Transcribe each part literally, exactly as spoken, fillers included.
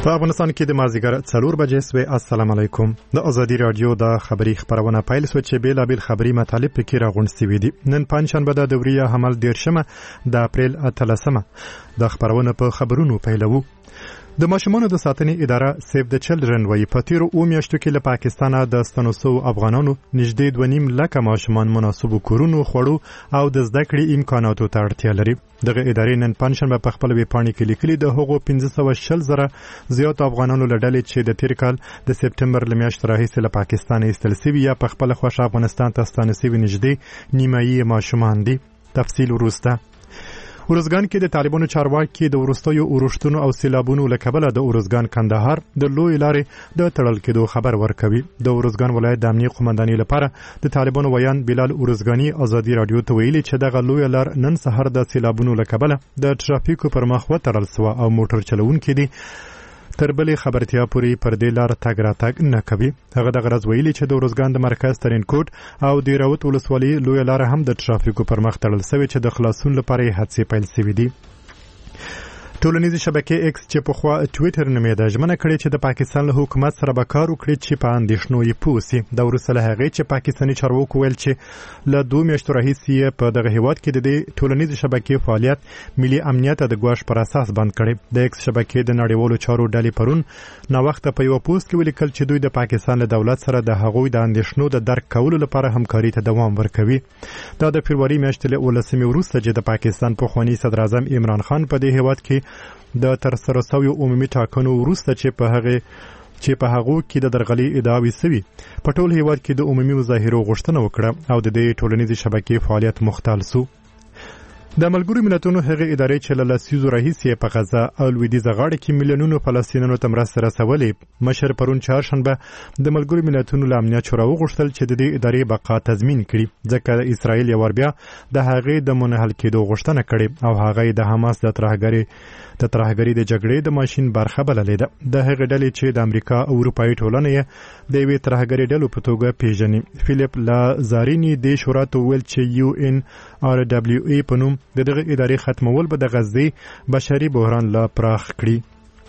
په افغانستان کې د مازیګر څلور بجې سوې. السلام علیکم. د ازادي رادیو د خبري خبرونه پیل سو چې بیلابیل خبري مطالب پکې راغونډ سوي دي. نن پنځشنبه د دوري حمل دیرشمه د اپریل اتلسمه د خبرونه په خبرونو پیلوو. د ماشومانو د ساتنې اداره سیف د چلډرن وایي په تیرو اوه میاشتو کې له پاکستانه د ستنوسو افغانانو نږدې دوه نیم لکه ماشومان مناسبو کورونو خوړو او د زده کړې امکاناتو ته اړتیا لري. دغه ادارې نن پنځشنبه په خپل ویبپاڼه کې لیکلي د هغو پنځه سوه شل زره زیات افغانانو له ډلې چې د تیر کال د سپتمبر له میاشتې راهیسې له پاکستانه ایستل سوي یا په خپله خوښه افغانستان ته ستانه سوي نږدې نیمایي ماشومان دي. تفصیل وروسته. ورزګان کې د طالبانو چارواکي د ورستیو اورښتونو او سیلابونو له کبله د ورزګان کندهار د لوی لارې د تړل کېدو خبر ورکوي. د ورزګان ولایت د امنیه قومندانۍ لپاره د طالبانو ویان بلال ورزګانی ازادي رادیو ته ویلي چې دغه لوی لار نن سحر د سیلابونو له کبله د ټرافیکو پر مخ وتړل سوه او موټر چلوونکي دي تر بلې خبرتیا پورې پر دې لار تګ راتګ نه کوي. هغه دغه ورځ ویلي چې د ورزګان د مرکز ترین کوټ او د راوت ولسوالۍ لویه لاره هم د ټرافیکو پر مخ تړل سوې چې د خلاصون لپاره یې هڅې پیل سوي دي. ټولنیزې شبکې ایکس چې پخوا ټویټر نومېده ژمنه کړې چې د پاکستان له حکومت سره به کار وکړي چې په اندېښنو یې پوه سي. دا وروسته له هغې چې پاکستاني چارواکو ویل چې له دوه میاشتو راهیسې یې په دغه هېواد کې د دې ټولنیزې شبکې فعالیت ملي امنیت د ګواښ پر اساس بند کړی. د ایکس شبکې د نړیوالو چارو ډلې پرون ناوخته په یوه پوسټ کې ولیکل چې دوی د پاکستان له دولت سره د هغوی د اندېښنو د درک کولو لپاره همکاري ته دوام ورکوي. دا د فبروري میاشتې له اوولسمې وروسته چې د پاکستان پخواني صدراعظم عمران خان په دې هېواد کې د ترسره شویو عمومي ټاکنو وروسته چې په هغه چې په هغو کې د درغلي ادعاوې سوي په ټول هېواد کې د عمومي مظاهرو غوښتنه وکړه او د دې ټولنیزې شبکې فعالیت مختل سو. د ملګرو ملتونو هغه ادارې چې له لسیزو راهیسې په غزه او لویدیځه غاړه کې میلیونونو فلسطینیانو ته مرسته رسولې مشر پرون چهارشنبه د ملګرو ملتونو له امنیت شورا وغوښتل چې د دې ادارې بقا تضمین کړي ځکه اسرائیل یو بیا د هغې د منحل کېدو غوښتنه کړې او هغه د حماس د ترهګرۍ د ترهګرۍ د جګړې د ماشین برخه بللې ده. د هغې ډلې چې د امریکا او اروپایي ټولنې یې د یوې ترهګرۍ ډلو په توګه پیژني. فیلیپ لازاریني دې شورا ته وویل چې یو ان آر ډبلیو ای په نوم د دغه ادارې ختمول به د غزې بشري بحران لا پراخ کړي.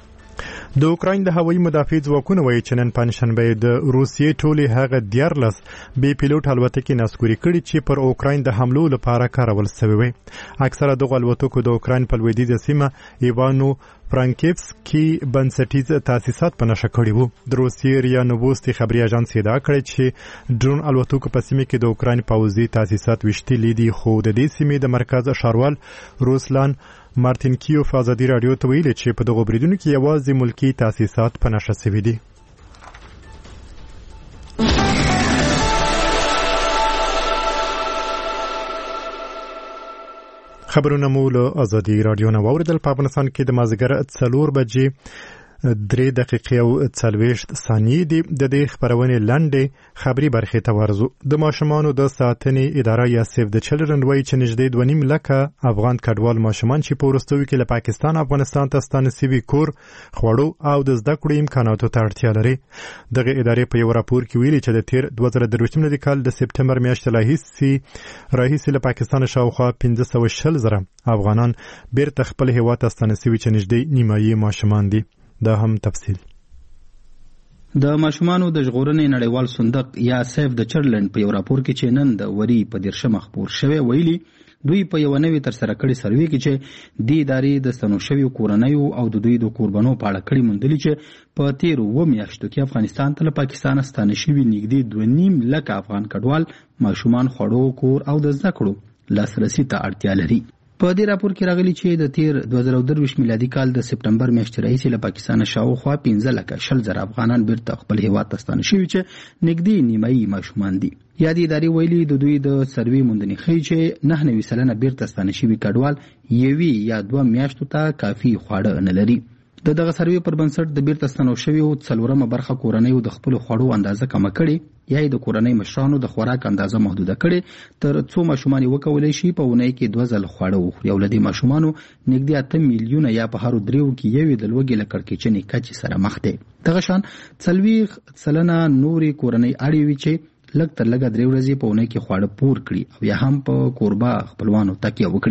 د اوکراین د هوایي مدافع ځواکونو وایي چې نن پنځشنبه د روسیې ټولې هغه دیارلس بې پیلوټ الوتکې نسکوري کړي چې پر اوکراین د حملو لپاره کارول سوي وي. اکثره دغو الوتکو د اوکراین په لویدیځه سیمه ایوانو فرانکیفسکي بنسټیز تاسیسات په نښه کړي وو. د روسیې ریا نووستي خبري اژانس ادعا کړې چې ډرون الوتکو په سیمه کې د اوکراین پوځي تاسیسات ویشتلي دي خو د دې سیمې د مرکز ښاروال روسلان مارتینکیوف ازادي رادیو ته ویلي چې په دغو بریدونو کې یوازې ملکي تاسیسات په نښه سوي دي. خبرونه مو له ازادي رادیو نه واوریدل. په افغانستان کې د مازدیګر څلور بجې درې دقیقې او څلوېښت ثانیې دي. د دې خبرونې لنډې خبري برخې ته ورځو. د ماشومانو د ساتنې اداره یا سیف د چلډرن وایي چې نږدې دوه نیم لکه افغان کډوال ماشومان چې په وروستیو کې له پاکستان افغانستان ته ستانه سوي کور خوړو او د زده کړو امکاناتو ته اړتیا لري. دغه ادارې په یو راپور کې ویلي چې د تیر دوه زره درویشتم میلادي کال د سپتمبر میاشتې راهیسې راهیسې له پاکستان شاوخوا پنځه سوه شل زره افغانان بیرته خپل هېواد ته ستانه سوي چې نږدې نیمایي ماشومان دي. دا هم تفصیل. د ماشومانو د ژغورنې نړیوال صندوق یا سیف د چلډرن په یو راپور کې چې نن د وري په دیرشمه خپور شوی ویلي دوی په یو نوې ترسره کړې سروې کې چې دې ادارې د ستنو شویو کورنیو او د دوی د قربانو په اړه کړي موندلي چې په تیرو اووه میاشتو کې افغانستان ته له پاکستانه ستانه شوي نږدې دوه نیم لکه افغان کډوال ماشومان خوړو کور او د زده کړو لاسرسي ته اړتیا لري. په دې راپور کې راغلي چې د تیر دوه زره درویشت میلادي کال د سپتمبر میاشتې راهیسې له پاکستانه شاوخوا پنځه لکه شل زره افغانان بیرته خپل هېواد ته ستانه شوي چې نږدې نیمایي ماشومان دي. یا د ادارې ویلي د دوی د سروې موندنې ښیي چې نهه نوي سلنه بیرته ستانه شوي کډوال یوې یا دوه میاشتو ته کافي خواړه نه لري. د دغه سروې پر بنسټ د بیرته ستنو شویو څلورمه برخه کورنیو د خپلو خوړو اندازه کمه کړې یا د کورنۍ مشرانو د خوراک اندازه محدوده کړې تر څو ماشومان یې وکولی شي په اونۍ کې دوه ځله خواړه وخوري او له دې ماشومانو نږدې اته میلیونه یا په هرو دریو کې یوې د لوږې له کړکېچنې کچې سره مخ دی. دغه شان څلوېښت سلنه نورې کورنۍ اړې وي چې لږ تر لږه درې ورځې په اونۍ کې خواړه پور کړي او یا هم په کوربه خپلوانو تکیه وکړي.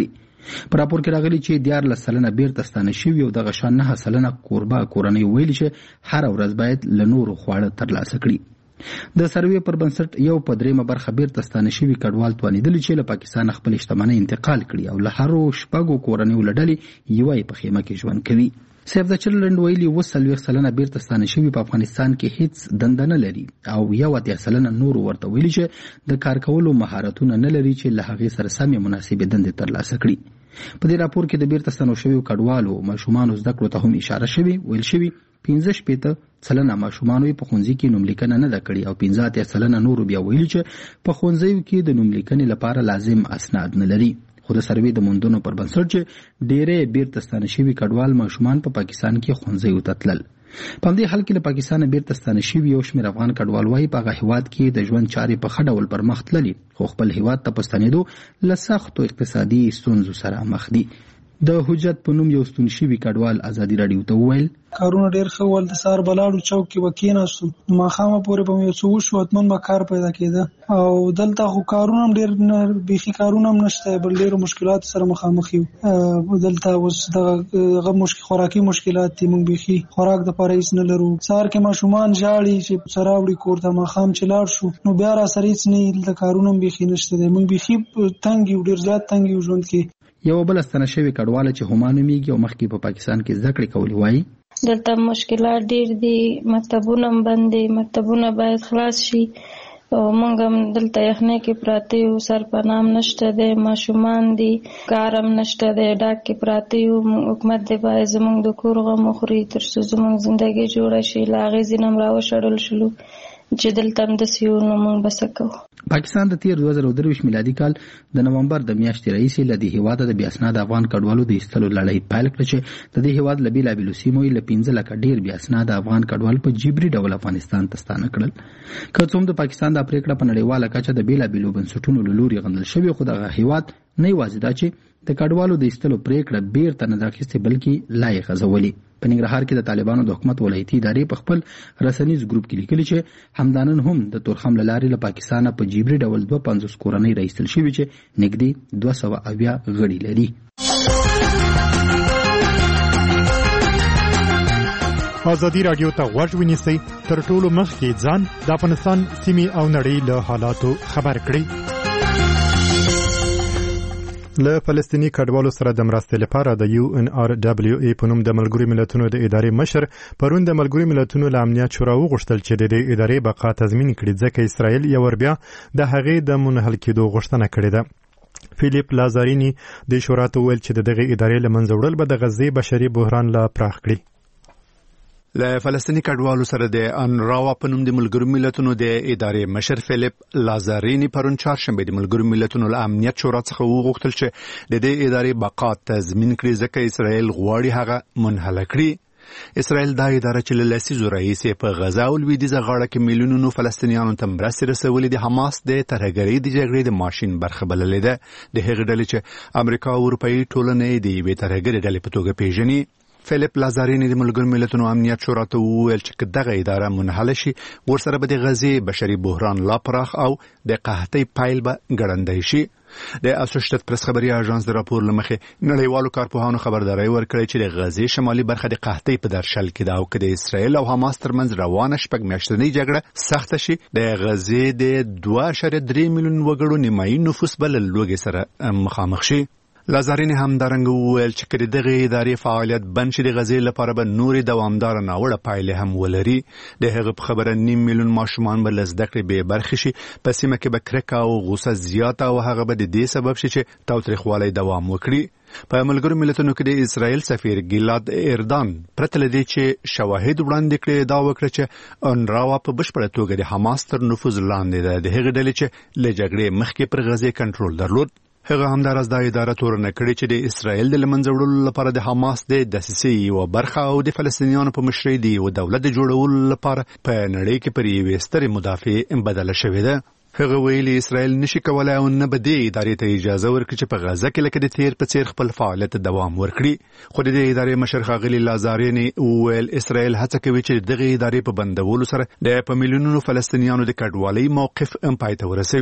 په راپور کې راغلي چې دیارلس سلنه بیرته ستانه شوي او دغه شان نه سلنه کوربه کورنۍ ویلي چې هر ورځ باید له نورو خواړه ترلاسه کړي. د سروې پر بنسټ یو په دریمه برخه بیرته ستانه شوي کډوال توانېدلي چې له پاکستان خپل شتمنۍ انتقال کړي او له هرو شپږو کورنیو له ډلې یوه یې په خیمه کې ژوند کوي. سیف د چلډرن ویلي اووه څلوېښت سلنه بیرته ستانه شوي په افغانستان کې هیڅ دنده نه لري او یو اتیا سلنه نورو ورته ویلي چې د کار کولو مهارتونه نه لري چې له هغې سره سمې مناسبې دندې ترلاسه کړي. په دې راپور کې د بیرته ستنو شویو کډوالو ماشومانو زده کړو ته هم اشاره شوې. ویل شوي پنځه شپېته سلنه ماشومانو په ښوونځي کې نوملیکنه نه ده کړې او پنځه اتیا سلنه نورو بیا ویلي چې په ښوونځیو کې د نوملیکنې لپاره لازم اسناد نه لري. خو د سروې د موندنو پر بنسټ چې ډېری بیرته ستانه شوي کډوال ماشومان په پاکستان کې ښوونځیو ته تلل. په همدې حال کې له پاکستانه بیرته ستانه شوي یو شمېر افغان کډوال وایي په هغه هېواد کې د ژوند چارې په ښه ډول پر مخ تللي خو خپل هېواد ته په ستنېدو له سختو اقتصادي ستونزو سره مخ دي. د حجت په نوم یو ستون شوي کډوال ازادي راډیو ته وویل کارونه ډېر ښه ول. د سهار بلاړو چوک کې به کېناستو نو ماښامه پورې به مې یو څه وشو حتمن به کار پیدا کېده او دلته خو کارونه هم ډېر نه بیخي کارونه هم نشته بل ډېرو مشکلاتو سره مخامخ یو. دلته اوس دغه خوراکي مشکلات دي موږ بیخي خوراک دپاره هېڅ نه لرو. سهار کې ماشومان ژاړي چې څه راوړي کور ته ماښام چې لاړ شو نو بیا راسره هېڅ نه دلته کارونه هم بیخي نشته دی. موږ بیخي تنګ یو ډېر زیات تنګ یو ژوند کې. یو بل ستنه شوی کډواله چې هما نومیږي او مخکې په پاکستان کې زده کړې کولې وایي دلته مشکلات ډېر دي. مکتبونه هم بند دي. مکتبونه باید خلاص شي او موږ هم دلته یخنۍ کې پراته یو سرپناه هم نشته دی. ماشومان دي کار هم نشته دی. ډاک کې پراته یو. حکومت دی باید زموږ د کور غم وخوري تر څو زموږ زندګي جوړه شي. له هغې ځینې هم راوشړل شلو چې دلته هم داسې یو نو موږ به څه کوو. پاکستان د تیر دوه زره درویشت میلادي کال د نومبر د میاشتې راهیسې له دې هېواده د بې اسناده افغان کډوالو د ایستلو لړۍ پیل کړه چې د دې هېواد له بېلابېلو سیمو یې له پنځه لکه ډېر بې اسناده افغان کډوال په جبري ډول افغانستان ته ستانه کړل. که څه هم د پاکستان دا پرېکړه په نړیواله کچه د بېلابېلو بنسټونو له لوري غندل شوې خو دغه هېواد نه یوازې دا چې د کډوالو د ایستلو پرېکړه بیرته نه ده اخیستې بلکې لا یې غځولې. په ننګرهار کې د طالبانو د حکومت ولایتي ادارې په خپل رسنیز ګروپ کې لیکلي چې همدانن هم د تورخم له لارې له پاکستانه په جبري ډول دوه پنځوس کورنۍ راایستل شوي چې نږدې دوه سوه اویا غړي لري. ازادي راډیو ته غوږ ونیسئ تر ټولو مخکې ځان د افغانستان سیمې او نړۍ له حالاتو خبر کړئ. له فلسطیني کډوالو سره د مرستې لپاره د یو ان آر دبلیو ای په نوم د ملګرو ملتونو د ادارې مشر پرون د ملګرو ملتونو له امنیت شورا وغوښتل چې د دې ادارې بقا تضمین کړي ځکه اسرائیل یو ور بیا د هغې د منحل کېدو غوښتنه کړې ده. فیلیپ لازارینی د شورا ته وویل چې د دغې ادارې له منځه وړل به د غزې بشري بحران لا پراخ کړي. له فلسطیني کډوالو سره د انراوا په نوم د ملګرو ملتونو د ادارې مشر فیلیپ لازارینی پرون چهارشنبه د ملګرو ملتونو له امنیت شورا څخه وغوښتل چې د دې ادارې بقا تضمین کړي ځکه اسرائیل غواړي هغه منحله کړي. اسرائیل دا اداره چې له لسیزو راهیسې په غزا او لویدیځه غاړه کې میلیونونو فلسطینیانو ته مرستې رسولې د حماس د ترهګرۍ د جګړې د ماشین برخه بللې ده. د هغې ډلې چې امریکا او اروپایي ټولنې د یوې ترهګرې ډلې په توګه پیژني. فیلیپ لازارینی د ملګرو ملتونو امنیت شورا ته وویل چې دغه اداره منحله شي ورسره به د غزې بشري بحران لا پراخ او د قحطۍ پایل به ګړندی شي. د اسوسییټډ پریس خبري اژانس د راپور لمخې نړیوالو کارپوهانو خبرداري ورکړې چې د غزې شمالي برخه د قحطۍ په درشل کې ده او که د اسرائیل او حماس ترمنځ روانه شپږ میاشتنۍ جګړه سخته شي د غزې د دوه اعشاریه درې میلیون وګړو نیمایي نفوس به له لوږې سره مخامخ شي. لازارینی هم دارنګ وویل چې کله دغه ادارې فعالیت بند شي د غزې لپاره به نورې دوامدار ناوړه پایلې هم ولري. د هغه په خبره نیم میلیون ماشومان به له زده کړې بې برخې شي. په سیمه کې به کرکه او غوسه زیاته او هغه به د دې سبب شي چې تاوتریخوالی دوام وکړي. په ملګرو ملتونو کې د اسرائیل سفیر ګیلاد اردان پرته له دې چې شواهد وړاندې کړي دا وکړه چې انراوا په بشپړه توګه د حماس تر نفوذ لاندې ده. د هغې ډلې چې له جګړې مخکې پر غزې کنټرول درلود. هغه همداراز دا اداره تورنه کړې چې د اسرائیل د لمنځه وړلو لپاره د حماس د دسیسې یوه برخه او د فلسطینیانو په مشرۍ د یو دولت د جوړولو لپاره په نړۍ کې پر یوې سترې مدافع بدله شوې ده. هغه ویلي اسرائیل نشي کولای او نه به دې ادارې ته اجازه ورکړي چې په غزه کې لکه د تیر په څیر خپل فعالیت دوام ورکړي. خو د دې ادارې مشر ښاغلي لازارینی وویل اسرائیل هڅه کوي چې دغه ادارې په بندولو سره د په میلیونونو فلسطینیانو د کډوالۍ موقف هم پای ته ورسوي.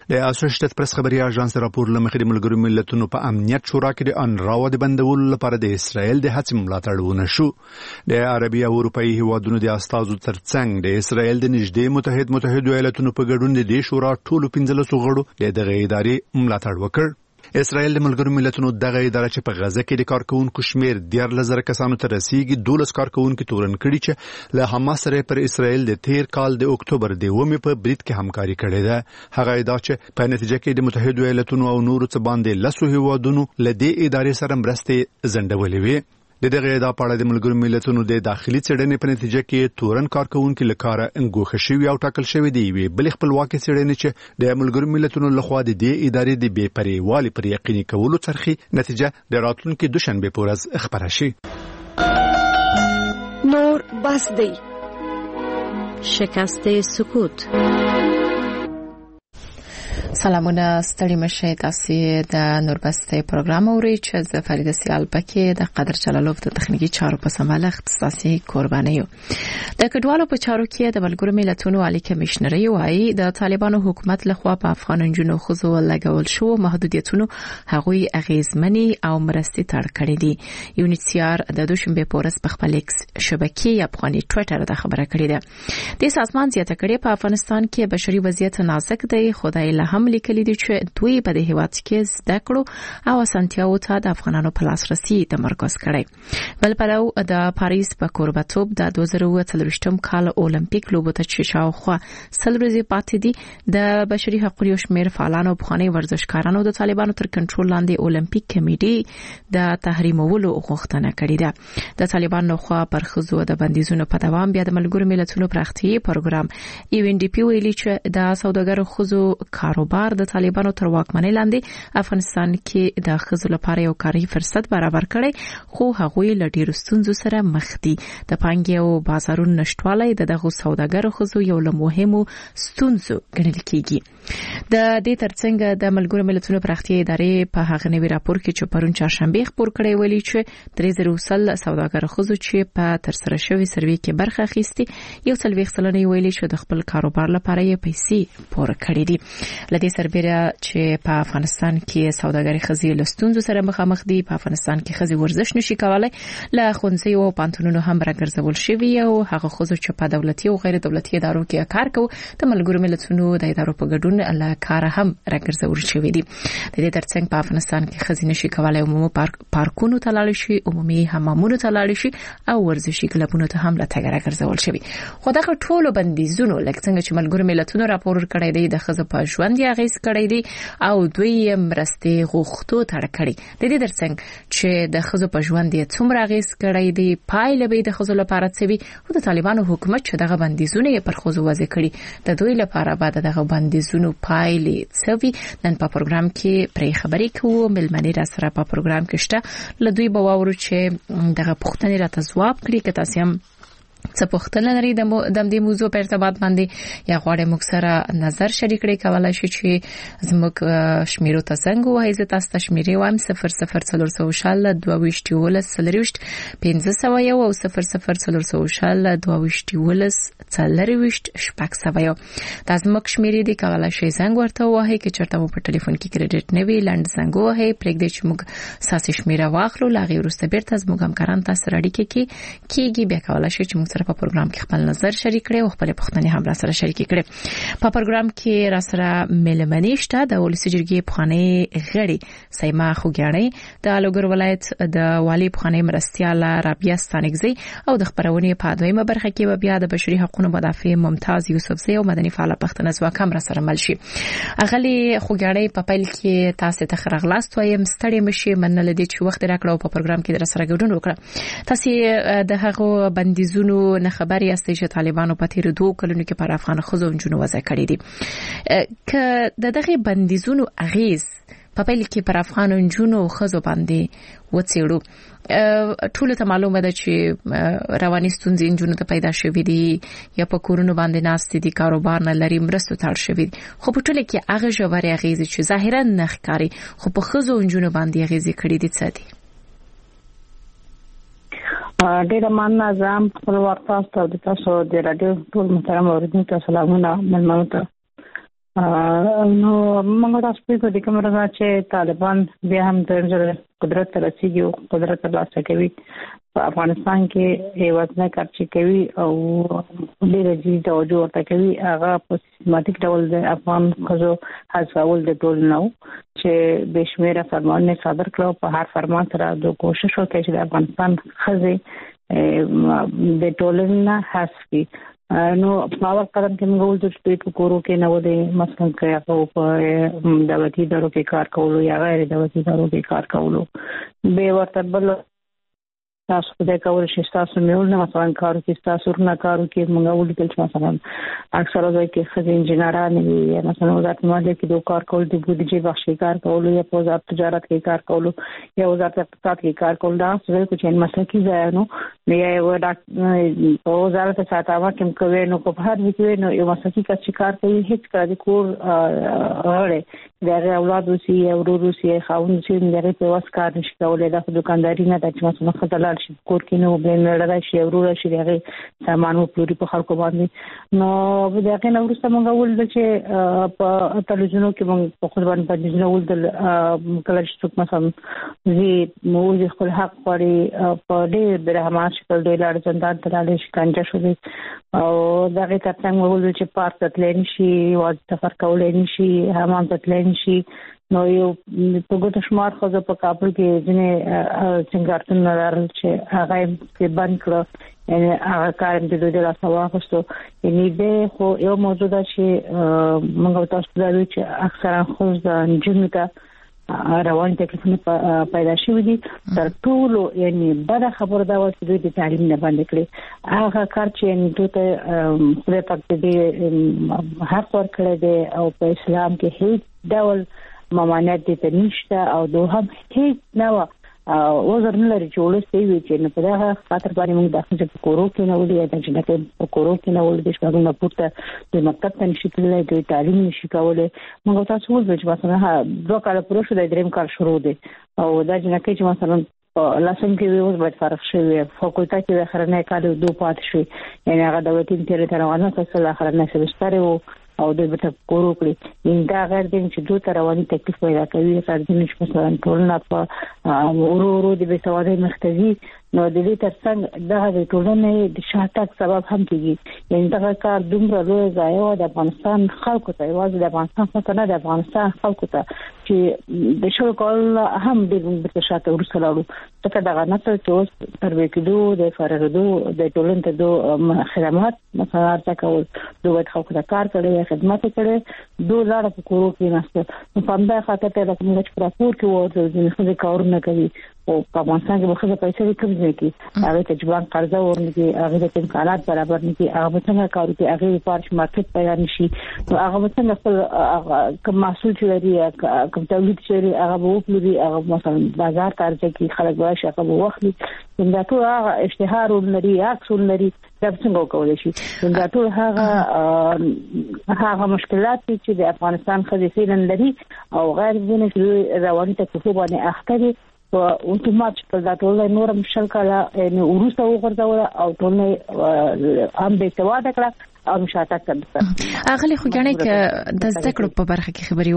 د اسوسییټډ پریس خبري اژانس راپور لمخې د ملګرو ملتونو په امنیت شورا کې د انراوا د بندولو لپاره د اسرائیل د هڅې ملاتړ ونه شو. د عربي او اروپאי هیوادونو د استازو ترڅنګ د اسرائیل د نږدې متحد متحد ایالاتونو په ګډون د دې شورا ټولو پنځلسو غړو د دغه ادارې ملاتړ وکړ. اسرائیل د ملګرو ملتونو دغه اداره چې په غزه کې د کارکونکو شمیر ډیر لزر کسانو ته رسیدي دولس کارکونکو تورن کړي چې له حماس سره پر اسرائیل د تیر کال د اکتوبر د اومې په برید کې همکاري کړې ده. هغه ادعا چې په نتیجه کې د متحده ایالاتونو او نورو څخه باندې لسو هیوادونو له دې ادارې سره مرستې زندولې وي. د دغه ادعا په اړه د ملګرو ملتونو د داخلي څېړنې په نتیجه کې تورن کارکونکو لکاره انګوښه شوی او ټاکل شوی دی وی بل خپلواکي څېړنې چې د ملګرو ملتونو لخوا د دې ادارې د بې پریوالي پر یقیني کولو څرخي نتیجه د راتلونکي دوشنبه په ورځ خبره شي. نور بس دی شکست سکوت. سلامونه ستړي مشه تاسو د نوربسته پروګرام اوري چې د فرید سیال پکې د قدر جلالوف د تخنیکی چارو په سماله اختصاصي قرباني یو. د کډوالو په چارو کې د ملګرو ملتونو عالی کمشنري وايي د طالبانو حکومت لخوا په افغان جنونو خزو لګول شو محدودیتونو هغوی اغیزمنی او مرستي تړ کړی دي. یونیسیار د دوشنبه پورس په خپل ایکس شبکې افغاني ټوئیټر د خبره کړې ده. د سازمان زیاته کړې په افغانستان کې بشري وضعیت نازک دی. خدای له هم لیکلي دي چې دوی په دې هیواد کې زده کړو او اسانتیاو ته د افغانانو په لاسرسي تمرکز کړی. بل پلو د پاریس په کوربتوب د دوه زره اووه څلوېښتم کال اولمپیک لوبو ته چې شاوخوا سل ورځې پاتې دي د بشري حقوقو شمیر فعالانو په خاني ورزشکارانو د طالبانو تر کنټرول لاندې اولمپیک کمیټې د تحریمولو غوښتنه کړې ده. د طالبانو خوا پر خزو د بندیزونو په دوام بیا د ملګرو ملتونو پراختي پروګرام یو ان ډي پی ویلي چې د سوداګرو خزو کاروبار د طالبانو تر واکمنۍ لاندې افغانستان کې د خزو لپاره یو کاري فرصت برابر کړي خو هغوی له ډیرو ستونزو سره مخ دي. د پانګې او بازارونو نشټوالی د دغه سوداګرو خزو یو له مهمو ستونزو ګڼل کیږي. د دې ترڅنګ د ملګرو ملتونو پراختي ادارې په هغه نوي راپور کې چې پرون چهارشنبه خبر کړی ویلي چې درې زره وسل سوداګرو خزو چې په تر سره شوی سروې کې برخه اخیستي یو څلوېښت سلنه ویلي چې د خپل کاروبار لپاره یې پیسې پوره کړې دي. لدې سربېره چې په افغانستان کې سوداګري خزي له ستونزو سره مخامخ دي. په افغانستان کې خزي ورزش نشي کولای له خونځي او پانتونونو هم راګرځول شوی او هغه خزو چې په دولتي او غیر دولتي ادارو کې کار کوي د ملګرو ملتونو د ادارو په ګډون له کار هم راګرځول شوی دي. د دې ترڅنګ په افغانستان کې خزي نشي کولای عمومي پارک پارکونو ته لاړ شي عمومي حمامونو ته لاړ شي او ورزشي کلبونو ته هم لا تګ راګرځول شوی. خو دغه ټولو بندیزونو لکه څنګه چې ملګرو ملتونو راپور کړی دی د خزو په ژوند یې اغیز کړی دی او دوی مرستې غوښتو تړ کړی. د دې ترڅنګ چې د خزو په ژوند یې څومره اغیز کړی دی پایله به د خزو لپاره څه وي او د طالبانو حکومت چې دغه بندیزونه یې پر خزو وضع کړي د دوی لپاره بعد دغه بندیزونو پایلې څه وي. نن په پروګرام کې پرې خبرې کوو. ملمنې را سره په پروګرام کې شته له دوی به واورو چې دغه پوښتنې راته ځواب کړي که تاسو هم څه پوښتنه لري د دې موضوع په ارتباط باندې یا غواړئ موږ سره نظر شریک کړئ کولای شئ چې زموږ شمیرو ته څنګه وایي زه تاسو ته شمیرې وایم صفر صفر څلور سوه شل دوه ویشت یولس څلرویشت پنځه سوه یو او صفر صفر څلور سوه شل دوه ویشت یولس څلرویشت شپږ سوه یو. دا زموږ شمیرې دي کولای شئ زنګ ورته ووهئ که چېرته مو په ټلیفون کې کریډټ نه وي لنډ زنګ ووهئ پرېږدئ چې موږ ستاسو شمیره واخلو له هغې وروسته بیرته زموږ همکاران تاسو سره اړیکه کې کېږي بیا کولای شئ چې موږ سره په پروګرام کې خپل نظر شریک کړئ او خپل پوښتنې هم را سره شریک کړئ. په پروګرام کې را سره ملمنې شته د ولسی جرګې پخوانی غړي سیمه خوګیاڼي د الوګر ولایت د والی پخوانی مرستیال رابعه ستانګزی او د خبرونې په دویمه برخه کې بیا د بشري حقوقو مدافع ممتاز یوسفزی او مدني فعال پښتون ځواک هم را سره مل شي. اغلی خوګیاڼي په پیل کې تاسو ته خرغلاست وایم ستړي مشي منل دي چې وخت راکړو په پروګرام کې در سره ګډون وکړه. تاسو د هغه بندیزونو نه خبر یاستئ چې طالبانو په تیر دوه کلونو کې پر افغان خزو جنونو وضع کړی دي. ک د دغه بندیزونو اغیز په پیل کې پر افغان جنونو خزو باندې وڅېړو. ټول ته معلومه ده چې رواني ستونزې جنونو ته پیدا شوې دي یا په کورونو باندې ناست دي کاروبار نه لري مرستو تړ شوې دي خو په ټول کې هغه ژورې اغیز چې ظاهرا نه ښکاري خو په خزو جنونو باندې اغیز کړي دي څه دي؟ ډیره مننه. زم خپل ورته تاسو د تاسو د رادیو ټول محترم اوریدونکو ته سلامونه ملمنو ته. نو موږ تاسو په دې کوم راځي چې طالبان بیا هم د قدرت ته رسیدي او قدرت ترلاسه کوي په افغانستان کې یو وزنه کارچي کوي او ډېر جدي توجه ورته کوي. هغه په سیستماتیک ډول د افغان خزو حذفول د ټول نو چې بشمیره فرمانونه صادر کړو. په هر فرمان سره د کوشش وکړي چې د افغانستان خزې د ټولنه حذف کړي. نو په اول قدم کې موږ ول چې په کورو کې نه ودی مثلا کې هغه په دولتي ادارو کې کار کولو یا غیر دولتي ادارو کې کار کولو به ورته بل تاسو په دې کول شي تاسو مې ول نه مثلا کارو کې تاسو نه کارو کې موږ ول چې مثلا اکثره ځای کې خځې انجنیران وي مثلا وزارت مالیه کې د کار کول د بودیجې بخشي کار کولو یا په وزارت تجارت کې کار کولو یا وزارت اقتصاد کې کار کول دا څه چې مسلکي ځای نو یا و د وزارت ساتاوه کوم کوي نو په هر وخت نو یو مسلکي کار کوي هیڅ کار د کور اړه د اولاد وسی او روسي خاون چې دغه په واس کار نشي کولای د دکانداري نه د مثلا خدای شي کور کې نو به نه شي ورور شي دغه سامان او پلوري په خلکو باندې نو دغه نو ورسته موږ ول چې په تلویزیونو کې موږ په خپل باندې تلویزیون ول د کله چې مثلا زی موږ خپل حق پرې په دې برهمان شکل دی لار زندان ته لاله شکنجه شوې او دغه ترڅنګ موږ ول چې پارک ته تللی شي واځ سفر کولای نشي حمام ته تللی شي. نو یو په ګوت شمار خو په کابل کې ځنې څنګه نه لرل چې هغه کې بند کړو یعنی هغه کار د دوی له سواغستو یعنی د خو یو موضوع ده چې موږ تاسو ته وایو چې اکثرا خو د جنته روان تکلیفونه پیدا شوي دي تر ټولو یعنی بده خبره دا و چې دوی د تعلیم نه باندې کړی هغه کار چې یعنی دوی ته پرې پاتې دي هر څور کړی دی او په اسلام کې هیڅ ډول ممانعت دي ته نشته او دوه هم هیڅ نه او وزر نه لري چې ولستي وي چې نه په دغه خاطر باندې موږ داخله په کورو کې نه ولې د جنته په کورو کې نه ولې د شپږو نه پورته د مکتب ته نشي تللی د تعلیم نشي کولای. موږ تاسو ول چې مثلا دوه کال پروسه د دریم کال شروع دي او دا جنکه چې مثلا لاسم کې وي اوس باید فرق شي فاکولټه کې اخرنه کال دوه پات شي یعنی هغه د وټین تیر تر روانه څه اخرنه سمستر او د بت کورو کړی دا غیر دین چې دوه رواني تکلیف پیدا کوي فرض نشي مثلا ټولنه په ورو ورو د بسوادي مختزي نو د دې ترڅنګ د ټولنې د شاتګ سبب هم کیږي یعنی دا کار دومره لوی ځای او د افغانستان خلکو ته یوازې د افغانستان خلکو نه د افغانستان خلکو ته چې د شو کول هم د د شاته ورسلاړو ته دا نه ته چې تر وکړو د فرغدو د ټولنې ته د خدمات مثلا ارته کول دوه خلکو ته کار کوي خدمات کوي دوه لاره په کورو کې نشته په همدا خاطر ته د کوم چې راپور کې ورته د خپل کارونه کوي او په افغانستان کې به پیسې کوي کې هغه ته جوان قرضه ورنګي هغه د امکانات برابر نکي هغه څنګه کار کوي هغه پارش مارکیټ پیدا نشي نو هغه څنګه خپل کوم محصول چې لري کوم تولید چې هغه به وپلوري هغه مثلا بازار ته ځي خلک به شي هغه واخلي دا ټول هغه اشتهار ولري عکس ولري دا څنګه کولای شي دا ټول هغه هغه مشکلات چې د افغانستان خځې فعلا لري او غیر ځینې رواني تکلیف باندې اخته او اتومات په داتول نور مشل کړه نو ورسته وګرځول او ټول هم به سواده کړه او مشاته کړه اغلی خو غاڼه ک د ذکر په برخه کې خبري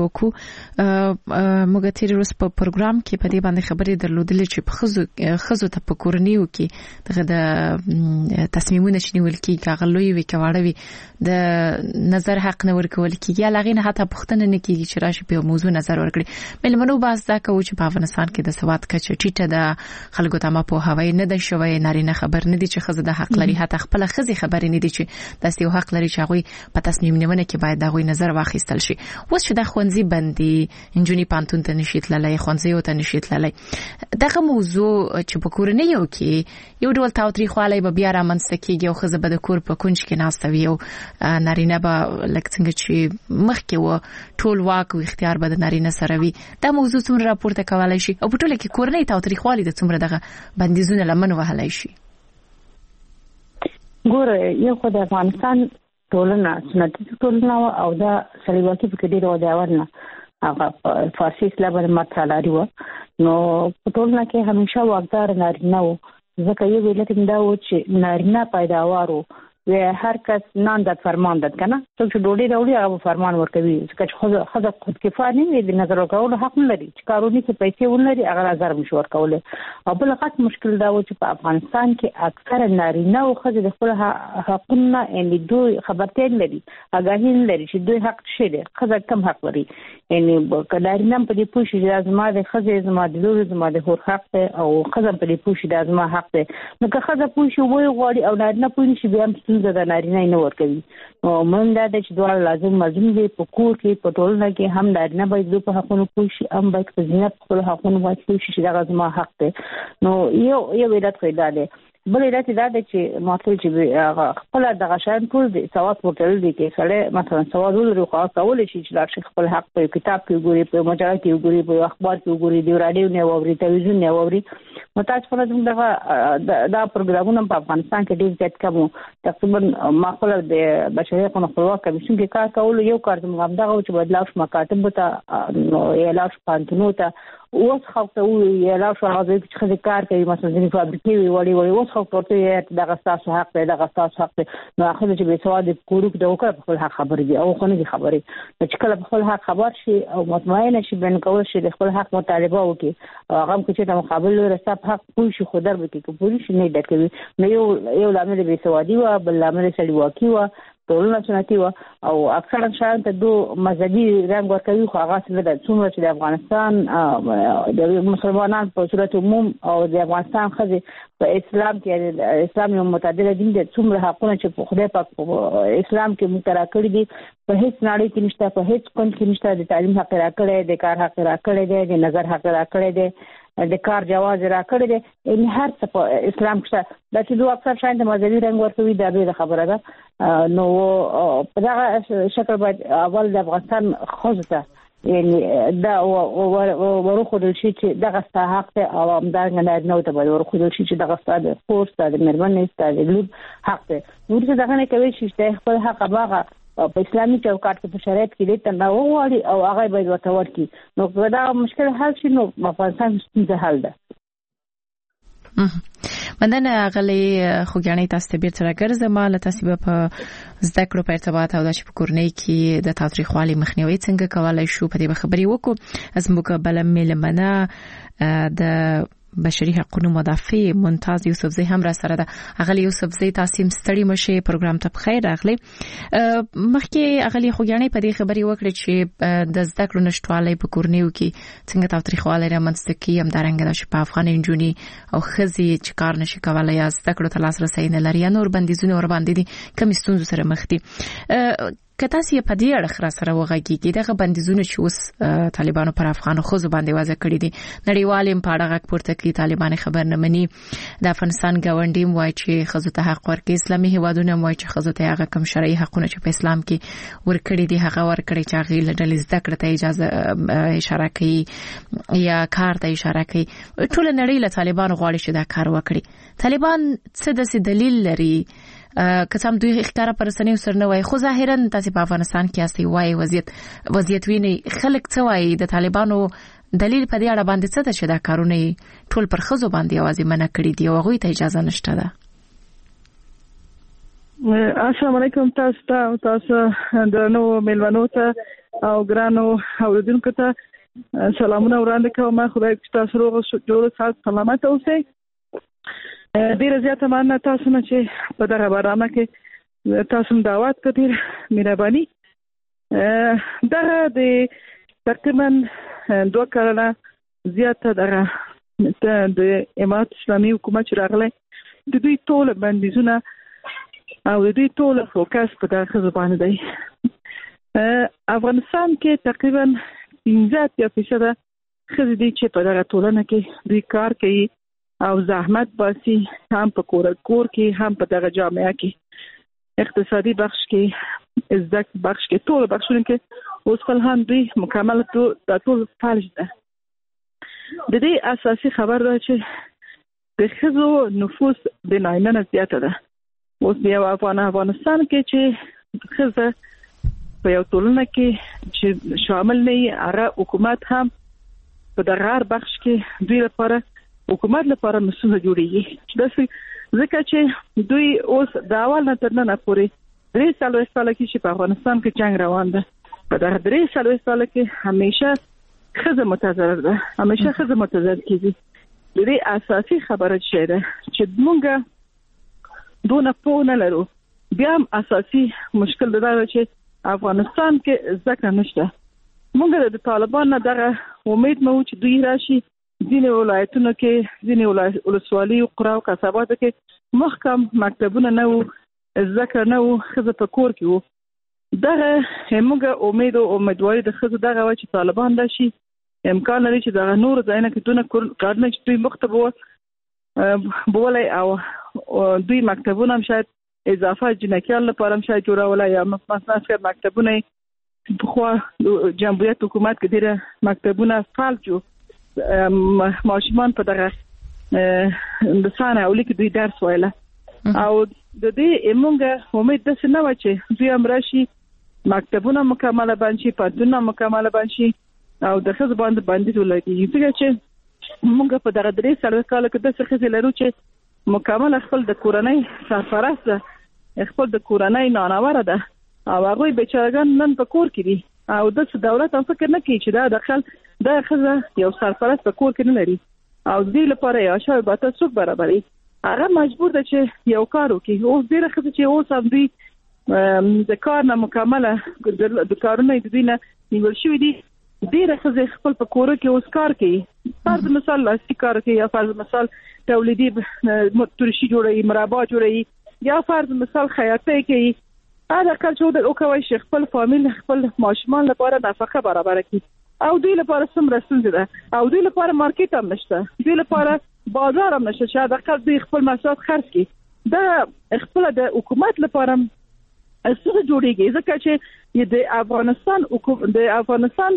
وکړو موږ تیر روز په پروګرام کې په دې باندې خبري درلودلې چې په خزو خزو ته په کورنیو کې دغه د تصمیمونه شنیول کې کاغلوي وی کواړوي د نظر حق نه ورکول کېږي یا لغینه حتی پښتنه نه کېږي چې راشي په موضوع نظر ورکړي ملمنو باز دا کوي چې په افغانستان کې د سواد کچه ټیټه د خلکو ته ما په هوای نه د شوی نارینه خبر نه دي چې خزه د حق لري حتی خپل خزي خبر نه دي چې د سیو حق لري چې هغه په تصمیم نیونه کې باید دغه نظر واخیستل شي. اوس چې د خوندزي بندي انجونی پانتون ته نشیت لای خوندزي او ته نشیت لای دغه موضوع چې په کورنیو کې یو ډول تاوتریخوالی به بیا را منځته کیږي او خزه به د کور په کونج کې ناستوي او نارینه به لکه څنګه چې مخکې و ټول واک او اختیار به د نارینه سره وي. دا موضوع څومره راپورته کولای شي او په ټول کې کورنۍ تاوتریخوالی د څومره دغه بندیزونه لمن وهلای شي. ګوره یو خو د افغانستان ټولنه سنتي ټولنه او دا سلیواکي په کې ډیره وداورنه هغه فارسی اسلام باندې مطالعه و نو په ټولنه کې همیشه واقدار نارینه و ځکه یو ویل کې دا و چې نارینه پیداوارو هر کس نان د فرمان دد کنه څوک چې ډوډۍ راوړي هغه فرمان ورکوي چې خو خو خود کفایه نه وي د نظر ورکول حق نه لري چې کارونه کې پیسې ولري هغه نظر مشور کول او بل خاص مشکل دا و چې په افغانستان کې اکثر نارینه او خځې د خپل حقونه یعنی دوی خبرته لري اګاهی لري چې دوی حق شي دي خځه کم حق لري یعنی کله په دې پوښي چې زما د خځې زما د لور زما د هور حق او خځه په دې پوښي د زما حق ده نو که خځه پوښي وای غواړي او نارینه پوښي چې بیا څنګه د نارینه نه ور کوي او موږ دا د چې دوه لازم مزم دي په کور کې په ټولنه کې هم نارینه باید په حقونو پوښي هم باید په زینت خپل حقونو باید پوښي چې دا زما حق ده نو یو یو ویلات پیدا ده بل علت دا ده چې ماته چې خپل د غشان ټول دي سواد ورتل دي کې سره مثلا سواد ولري خو کول شي چې لاش خپل حق په کتاب کې ګوري په مجله کې ګوري په اخبار کې ګوري دی رادیو نه اوري تلویزیون نه اوري متاج په دغه دا پروګرامونه په افغانستان کې ډېر زیات کوم تقریبا ما خپل د بشري حقوقو خپلواک کمیسیون کې کار کول یو کار د مبدغه چې بدلاو مکاتب ته نو یلاش پانتونو ته اوس خو ته یلاش هغه چې خځه کار کوي مثلا د فابریکې وړي وړي اوس خو ورته دغه تاسو حق دی دغه تاسو حق دی نو اخر چې به سواد کورو د وکړه په خپل حق خبرې دي او خو نه دي خبرې چې کله په خپل حق خبر شي او مطمئن شي بین کول شي د خپل حق مطالبه وکړي هغه چې د مقابل رساب حق پوه شي خو در به کې پوه شي نه دکوي نو یو یو لامل به سوادي و بل لامل سړي واقعي و ټولنه سنتي و او اکثر شاید د دو مذهبي رنګ ورکوي خو هغه څه د څومره چې د افغانستان د مسلمانانو په صورت عموم او د افغانستان خځې په اسلام کې اسلام یو متعدد دین د څومره حقونه چې په خدای پاک اسلام کې مترا کړی دي په هیڅ نړۍ کې نشته په هیڅ کون کې نشته د تعلیم حق راکړی د کار حق راکړی دی د نظر حق راکړی دی د کار جواز راکړی دی ان هر څه په اسلام کې دا چې دوه اکثر شاید د مذهبي رنګ ورکوي دا به خبره ده نو په دا شکل باید اول د افغانستان خوځته یعنی دا ورخو د شي چې دغه حق ته او امدارنګ نه نو ته به ورخو د شي چې دغه ستاسو فورس د مرمنې ستاسو د لوب حق ته نور څه دغه نه کوي چې خپل حق باغه په اسلامي چوکاټ کې په شریعت کې دې ته نو وړي او هغه باید ورته ورکړي نو دا مشکل حل شي نو په افغانستان کې څه حل ده مندنه غلي خوګانی تاسو ته بیرته راګرځم له تاسو په زده کړو په ارتباط او د شپکورنۍ کې د تاریخوالي مخنیوي څنګه کولای شو په دې خبري وکړو از مقابله ملمنه د بشري حقوقو مدافع ممتاز یوسفزی هم را سره ده اغلی یوسفزی تاسو مستړی مشه پروګرام ته بخیر راغلی مخکې اغلی خوګانی په دې خبري وکړي چې د زده کړو نشټوالي په کورنیو کې څنګه تاریخوالي رامنځته کی هم درنګ د شپه افغان انجونی او خزي چې کار نشي کولای یا زده کړو ته لاسرسي نه لري نور بندیزونه ور باندې دي کوم ستونزې سره مخ دي کته سی په دې اړه خره سره وغږیږي دغه بندیزونه چې اوس طالبانو پر افغانو خو باندې وځه کړی دي نړیوالیم په اړه غږ پورته کړي طالبان خبر نه مني د افغانستان ګاونډي وایي چې خزو ته حق ورکړي اسلامي هیوادونه وایي چې خزو ته هغه کوم شرعي حقونه چې په اسلام کې ورکړي دي هغه ورکړي چې هغه له ډلې زده کړې ته اجازه اشاره کوي یا کار ته اشاره کوي ټول نړۍ له طالبان غواړي چې دا کار وکړي طالبان څه د دلیل لري کسم دوی ښکارا پرسنۍ سر نه وای خو ظاهرا تاسو په افغانستان کې اسي وای وضعیت وضعیت ویني خلک څه وای د طالبانو دلیل په دې اړه باندې څه ده چې دا کارونه ټول پر خزو باندې اوازې منع کړی دی او هغه ته اجازه نشته ده السلام علیکم تاسو ته تاسو د نو ملمنو ته او ګرانو اوریدونکو ته سلامونه وړاندې کوم خدای دې تاسو روغ جوړ سات سلامت اوسئ ډیر زیاته مننه تاسو نه چې په دغه برنامه کې تاسو دعوت کړئ مهرباني دغه د تقریبا دوه کاله زیاته دغه د امارات اسلامي حکومت راغله د دوی ټول بندیزونه او د دوی ټول فوکس په دغه ځبانه دی افغانستان کې تقریبا پنځه فیصد خزې دي چې په دغه ټولنه کې دوی کار کوي او زحمت باسي هم په کور کور کې هم په دغه جامعه کې اقتصادي بخش کې زده بخش کې ټول بخشونه کې اوس فل هم دوی مکمل ټول ټول فعال دي د دې اساسي خبر ده چې د خزو نفوس د ناینه زیاته ده اوس بیا په افغانستان کې چې خزه په یو ټولنه کې چې شامل نه وي هغه حکومت هم په دغه بخش کې دوی لپاره حکومت لپاره مسوله جوړیږي چې ځکه چې دوی اوس د اول نه تر نن پورې درې څلوېښت کاله کې چې په افغانستان کې جنگ روان ده، په دغه درې څلوېښت کاله کې همیشه ښځه متضرر ده، همیشه ښځه متضرر کیږي. د دې اساسي خبره څه ده چې موږ دونه پوه نه لرو. بیا هم اساسي مشکل دا دی چې افغانستان کې ځکه نشته. موږ د طالبان نه دغه امید مو چې دوی راشي ځینې ولایتونو کې، ځینې ولسوالۍ او قرا او قصباتو کې محکم مکتبونه نه وو، ځکه نه وو، ښځه په کور کې وو. دغه موږ امید او امیدواري د ښځو دغه و چې طالبان راشي، امکان لري چې دغه نور ځایونه کې دونه کارونه چې دوی مخته بو بولای او دوی مکتبونه هم شاید اضافه جنکیان لپاره هم شاید جوړولای، یا مثلا چې مکتبونه په خوا جمهوریت حکومت کې ډېر مکتبونه فعال جو ماشومان په دغه د سانه اولی کې دوی درس وایله. او د دې موږ امید د څه نه و چې دوی هم راشي مکتبونه مکمله بنشي، پاتونه مکمله بنشي او د ښځو باندې باندې ولګي. ځکه چې موږ په دغه درې څلوېښت کاله کې داسې ښځې لرو چې مکمله خپل د کورنۍ سرپرست ده، خپل د کورنۍ نانوره ده او هغوی بیچارهګان نن په کور کې دي او داسې دولت هم فکر نه کوي چې دا دخل دا ښځه یو سرپرست په کور کې نه لري او دې لپاره یو شی باید څوک برابري. هغه مجبور ده چې یو کار وکړي. اوس ډېره ښځې چې اوس هم دوی د کار نه مکمله د کارونه د دوی نه نیول شوي دي، ډېره ښځې خپل په کورو کې اوس کار کوي. فرض مثال لاسي کار کوي، یا فرض مثال تولیدي ترشي جوړوي، مربا جوړوي، یا فرض مثال خیاطۍ کوي. هغه کار چې وکوي چې خپل فامیل، خپل ماشومان لپاره نفقه برابر کړي. او دوی لپاره څومره ستونزه ده او دوی لپاره مارکیټ هم نشته، دوی لپاره بازار هم نشته چې دا کار دوی خپل محصولات خرڅ کړي. دا خپل د حکومت لپاره څه جوړیږي، ځکه چې د افغانستان د افغانستان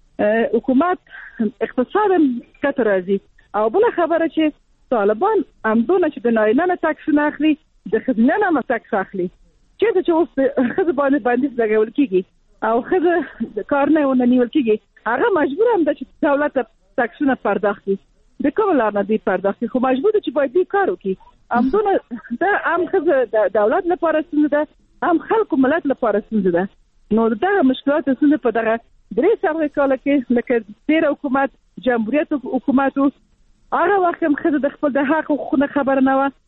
حکومت اقتصاد کته راځي. او بل خبره چې طالبان همدونه چې د نارینه نه ټاکس نه اخلي، د ښځینه نه ټاکس اخلي، چې چې اوس ښځې باندې باندې لګول کیږي او ښځه د کار نه ونه نیول کیږي، هغه مجبور هم ده چې دولت ټاکسونه پرداخت کړي. د کوم لار نه دی پرداخت کړي، خو مجبور ده چې باید دې کار وکړي. همدونه دا هم ښځه د دولت لپاره ستونزه ده، هم خلکو ملت لپاره ستونزه ده. نو دغه مشکلات ستونزه په دغه درې څلوېښت کاله کې لکه تېر حکومت، جمهوریت حکومت، هغه وخت هم ښځه د خپل د حق حقوقو خبره نه وه.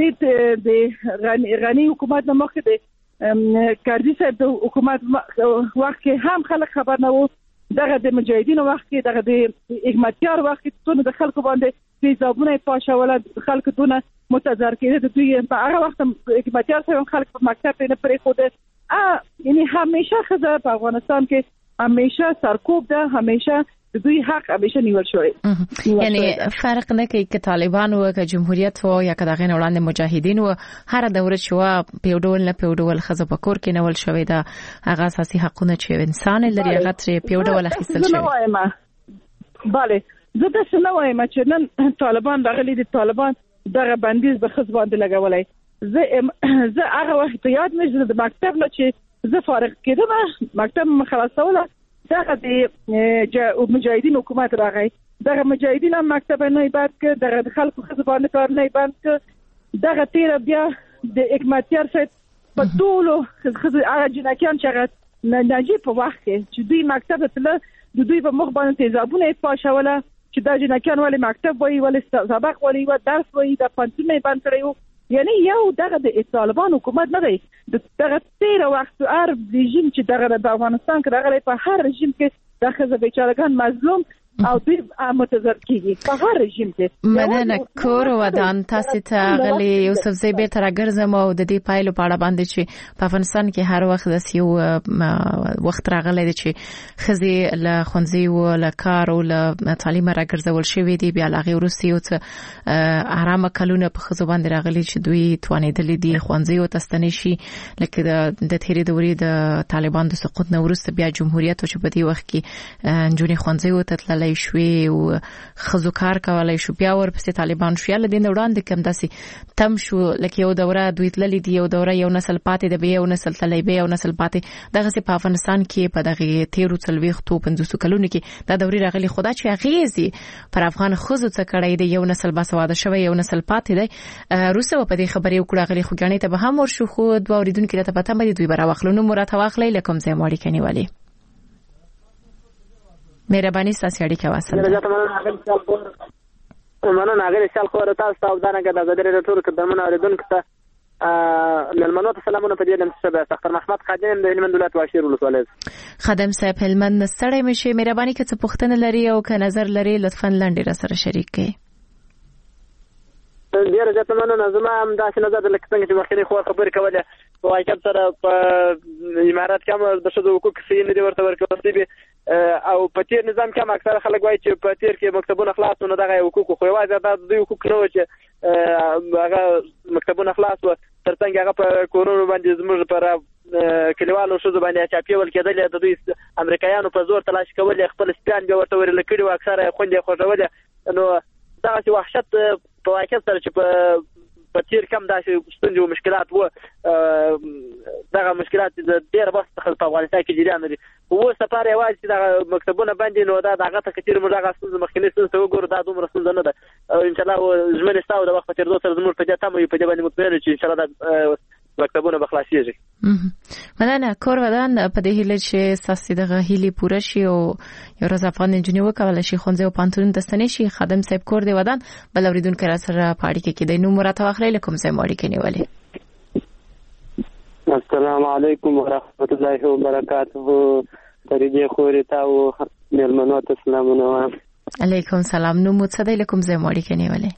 د غني غني حکومت نه مخکې د کاردي صاحب د حکومت وخت کې هم خلک خبر نه وو. دغه د مجاهدینو وخت کې، دغه د احمدیار وخت کې ټول د خلکو باندې تیزابونه پاشوله، خلک دونه متضرر کېده. دوی په هغه وخت احمدیار صاحب خلک په مکتب نه پرېښوده. یعنی همیشه ښځه په افغانستان کې همیشه سرکوب ده، همیشه دوی حق همیشه نیول شوی. یعنی فرق نه کوي که طالبان و که جمهوریت و یا که دغه وړاندې مجاهدین و، هر دوره چې په ډول نه په ډول ښځه په کور کې نیول شوی ده، هغه اساسي حقونه چې انسان لري هغه ترې په ډول اخیستل شوی. bale زه د څه نه وایم چې نن طالبان دغه دي، طالبان دغه بندیز به ښځو باندې لګولای. زه زه هغه وخت یاد مې د مکتب نه چې زه فارغ کېدم، مکتب مې خلاصوله، دغه د مجاهدین حکومت راغی. دغه مجاهدین هم مکتب نه بند کړ، دغه خلکو ښځو باندې کار نه بند کړ. دغه تیر بیا د حکمتیار صاحب په ټولو ښځو هغه جنکیان چې هغه نجیب په وخت کې چې دوی مکتب ته د دوی په مخ باندې تیزابونه پاشوله چې دا جنکیان ولې مکتب وایي، ولې سبق وایي، ولې درس وایي، د پنځمې بند کړی. یعنی یو دغه د طالبان حکومت نه دی، دغه تیر وخت هر رژیم چې دغه د افغانستان کې دغه په هر رژیم کې د ښځو بیچارهګان مظلوم او دوی متضرر کیږي په هر رژیم کې. مننه کور ودان تاسو ته غلي یوسف زی به تر ګرځم او د دې پایلو په اړه باندې چې په افغانستان کې هر وخت د یو وخت راغلی دی چې ښځې له ښوونځي او له کار او له تعلیم راګرځول شوې دي، بیا لاغي وروسته یو څه آرامه کلونه په ښځو باندې راغلي چې دوی توانېدلې دي ښوونځي او تستنې شي. لکه د تیرې دورې د طالبان د سقوط نه وروسته بیا جمهوریت چې په دې وخت کې نجونې ښوونځي او تتلل کولای شوې او خزو کار کولای شو بیا ورپسې طالبان شو یا لدین وړاندې کم داسې تم شو لکه یو دوره دوی تللی دی یو دوره یو نسل پاتې د یو نسل تللی به یو نسل پاتې دغه په افغانستان کې په دغه تیرو څلويختو پنځوسو کلونو کې دا دوري راغلي خدا چې اغیزي پر افغان خزو څخه کړی دی یو نسل باسواده شوی یو نسل پاتې دی روسه په دې خبرې وکړه غلي خو ګڼې ته به هم ورشو خو دوه اوریدونکو ته پته مې دوی برا واخلو نو مراد واخلې لکم زه موري کني والی مهرباني ستاسو اړیکه واسه مننه ناګر شال خو تاسو ته ودانه کې د زدري ټول کډمنه اوریدونکو ته نلمنو ته سلامونه په دې لم شبه سختر محمد خادم د هلمند ولایت واشیر ولسوالۍ خادم صاحب هلمند ستړی مشه مهرباني که څه پوښتنه لري او که نظر لري لطفا لاندې را سره شریک کړئ ډیر ځکه مننه زما هم داسې نظر د لکه څنګه چې مخکې خو خبرې کولې په واقعیت سره په امارات کې هم د ښځو حقوق صحیح نه دي ورته ورکول شوي او په تیر نظام کې هم اکثره خلک وایي چې په تیر کې مکتبونه خلاص نو دغه حقوق خو یوازې دا دوی حقوق نه و چې هغه مکتبونه خلاص و ترڅنګ هغه په کورونو باندې زموږ پر کلیوالو ښځو باندې چاپیول کېدل د دوی امریکایانو په زور تلاش کول خپل سپیان به ورته ورل کړي و اکثره خوندې خوښول نو دا چې وحشت په واقع سره چې په په تیر کم داسې ستونزې او مشکلات وو دغه مشکلات د ډېر وخت څخه په افغانستان کې جریان لري اوس لپاره یوازې چې دغه مکتبونه باندې نو دا دغه ته کتیر موږ هغه ستونزې مخکینی ستونزې وګورو دا دومره ستونزه نه ده او ان شاء الله ژمنې ستاسو د وخت په تېرېدو سره زموږ په دې تمه یو په دې باندې مطمئن چې ان شاء الله دا مکتبونه به خلاصېږي مننه کور ودان په دې هیله چې ستاسو دغه هیلې پوره شي او یو ورځ افغان انجینر وکولای شي ښوونځي او پانتون ته ستنې شي خادم صاحب کور دی ودان بل اوریدونکو را سره پاړی کې کېدای نو مراتب اخلي لکم زه موري کې نیولې السلام علیکم ورحمت الله وبرکاته فريدي خوري تاو ملمنو ته سلامونه علیکم سلام نو متصدی لکم زه موري کې نیولې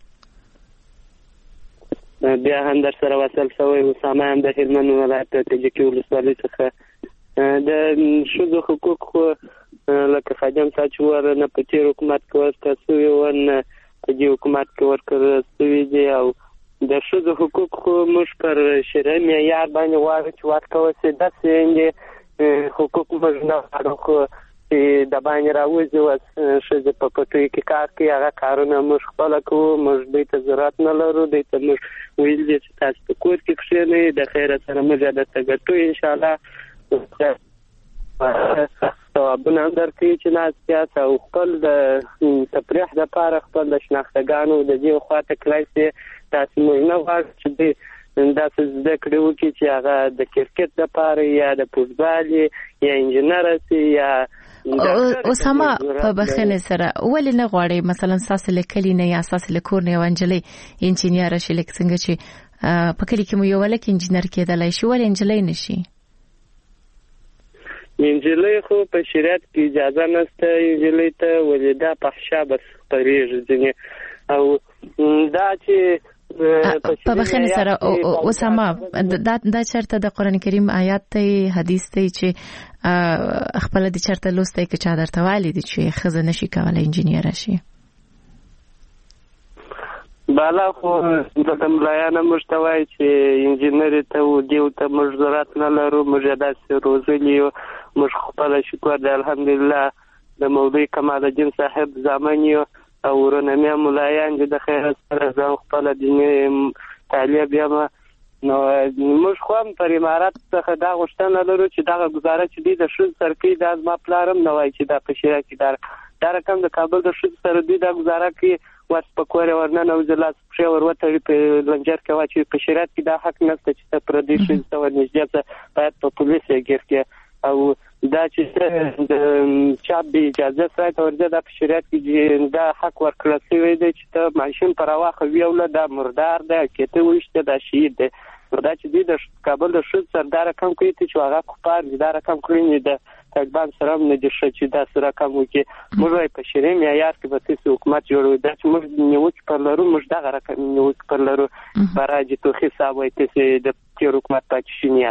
بیا هم در سره وصل شوی اسامه هم د هلمند ولایت تجکی ولسوالۍ څخه د شذو حقوق خو لکه خادم ساچور نه په تیر حکومت کې ورته سوی و نه په دې حکومت کې ورکړل سوی دی او د شذو حقوق خو موږ پر شرعي معیار باندې غواړو چې ورکول شي داسې حقوق موږ نه غواړو خو د باندې راوځي او شذ په پټوي کې کار کوي هغه کارونه موږ خپل کوو موږ دوی ته ضرورت نه لرو دوی ته موږ ویل دي چې تاسو په کور کې کښېنئ د خیر سره موږ عادت ګټو ان شاء الله ثوابونه درکړي چې ناس او خپل د تفریح لپاره خپل د شناختګانو د دې خواته کلاسي تاسو موږ نه غواړو چې دوی دا څه زده کړي وکړي چې هغه د کرکټ لپاره یا د فوټبال یا انجینر سي یا اسامه په بخنه سره ولې نه غواړي مثلا ساس لیکلی نه یا ساس لیکور نه ونجلې انجینر شي لیک څنګه چې په کلی کې مو یو ولک انجینر کېدلای شي ولې انجلې نشي انجلې خو په شریعت کې اجازه نشته انجلې ته ولدا پخښه بس پریږ ځنه او دا چې په بخنه سره اسامه دا دا چرته د قران کریم آیات ته حدیث ته چې خپل د چرته لوستای کې چا درته والی دي چې خزه نشي کولای انجینر شي بالا خو د تملایانه مشتوي چې انجینر ته و دیو ته مجبورات نه لرو مجدد روزلی مش خپل شکر د الحمدلله د مولوی کمال الدین صاحب زمانیو او ورنمه مولایان د خیر سره ځو خپل دیني تعلیم بیا نو موږ خو هم پر امارات څخه دا غوښتنه لرو چې دا گزاره چې د شل سرکې د ازما پلارم نه وای چې دا په شریعه کې دار دا رقم د کابل د شل سره د گزاره کې واس په کور ورننه او ځلات په وروته په لنجر کې واچي په شریعت کې دا حق نشته چې پر دې شل څو نږدې باید په پولیس کې کې او دا چې د چاب به اجازه سره ورته د شریعت کې دا حق ورکړل شوی دی چې ته ماشين پر واخه ویول دا مردار ده کته وشته دا شهید ده دا چې د کابل د شل سردار کم کوي چې هغه کوپار دا رقم کړی دی طالبان سره نه دي چې دا سره کم وکي موږ په شریعه معیار کې به تاسو حکومت جوړوي دا چې موږ نیوک پر لرو موږ دا رقم نیوک پر لرو برای ته حساب وایي چې د حکومت پاتې شي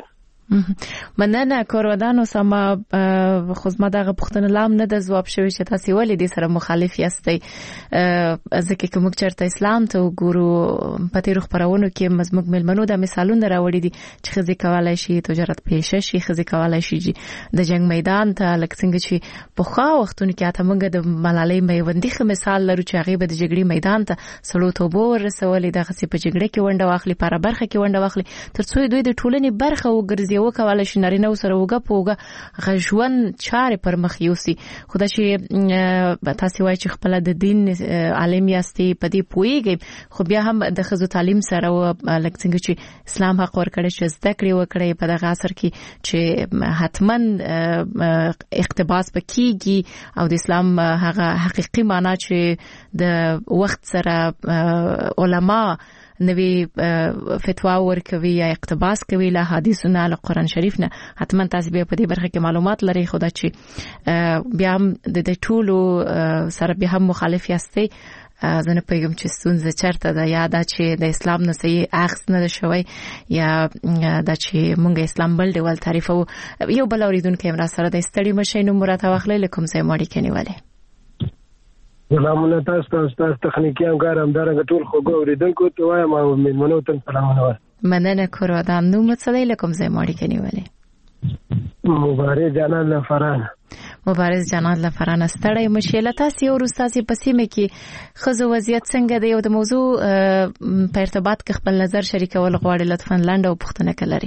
مننه کورودانو سما خو زما دغه پوښتنه لام نه د ځواب شوی چې تاسو ولې دې سره مخالف یاستئ ځکه چې موږ چرته اسلام ته وګورو په تیرو خبرونو کې مزموږ ملمنو د مثالونه راوړي دي چې ښځې کولای شي تجارت پیشه شي ښځې کولای شي د جنگ میدان ته لکه څنګه چې په خوا وختونو کې اته موږ د ملالۍ میوندي خو مثال لرو چې هغه به د جګړې میدان ته سړو توبو ورسولې دغه څه په جګړه کې ونډه واخلي په برخه کې ونډه واخلي ترڅو دوی د ټولنې برخه وګرځي یو کولای شي نارینه سره وګه پوګه غژوند چارې پر مخ یوسي خدای چې تاسو وایي چې خپل د دین عالم یاستي په دې پويږي خو بیا هم د خزو تعلیم سره لکه څنګه چې اسلام حق ورکړي چې زده کړې وکړي په دغه عصر کې چې حتمن اقتباس پکېږي او د اسلام هغه حقيقي معنی چې د وخت سره علما نوی فتوا ورکوي یا اقتباس کوي له حدیثونو له قران شریف نه حتما تاسو به په دې برخه کې معلومات لري خو دا چې بیا هم د ټولو سره به هم مخالف یاستئ زنه پیغام چې ستونزه چرته ده یا دا چې د اسلام نه صحیح اخذ نه شوی یا دا چې مونږ اسلام بل ډول تعریفو یو بل اوریدونکو هم را سره د استړي مشینو مراد واخلې لکم سه ماړي کنيواله سلامونه تاسو تاسو تخنیکی همکار همدارنګه ټول خو اوریدونکو ته وایم او مېلمنو ته سلامونه مننه کورودان نو مڅلې لکم سه ماړي کنيواله مبارز جانان لفران مبارز جانان لفران ستړی مشیله تاسو یو روستاسي پسیمه کې خزو وضعیت څنګه دی او د موضوع په ارتباط کې خپل نظر شریکول غواړي لطفا لاندې او پوښتنه کړئ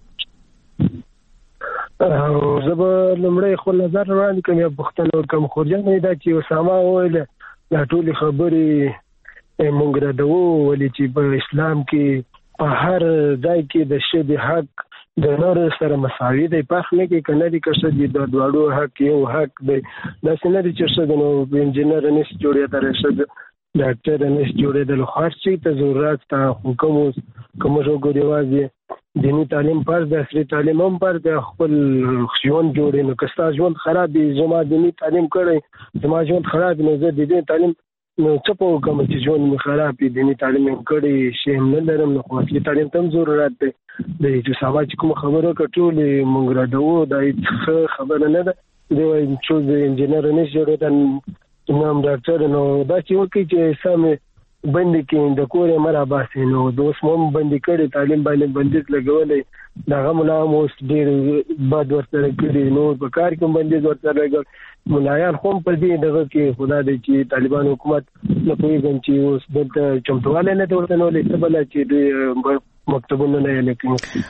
او زبر لمړی خپل نظر وړاندې کوم یو پوښتنه کوم خورجان دا چې اسامه ویل دا ټول خبرې مونږ راډو ولې چې په اسلام کې په هر ځای کې د شی حق د نور سره مساوي دی په خله کې کنه دي کښه دي د دوړو حق یو حق دی د سینری چې څه نو انجینر نس جوړې درشه ډاکټر نس جوړې د خاصي ته ضرورت ته حکم کوم جو ګریوازي دینی تعلیم پر د اصلي تعلیم هم پر د خپل ژوند جوړې نو کستا ژوند خراب دي زما دینی تعلیم کړی زما ژوند خراب نه زه د دې تعلیم نو څه په کوم چې ژوند مې خراب دي دینی تعلیم کړی شی نه لرم نو خو اصلي تعلیم تم ضرورت دی د چې سماج کوم خبرو کټولې مونږ راډو د خبره نه ده دوی چې د انجینر نه جوړې د نام ډاکټر نو دا چې وکړي چې سمې بندي کې د کورې مرا باسي نو دوس مم بندي کړي تعلیم باندې بندیز لګولې دا غملا موس ډېر بد ورته کړي نو په کار کې بندیز ورته لګول ملایان هم په دې دغه کې خدا دې چې طالبان حکومت نه پوهیږي چې اوس د چمتواله نه ورته نو لیکل چې د مکتبونه نه لیکي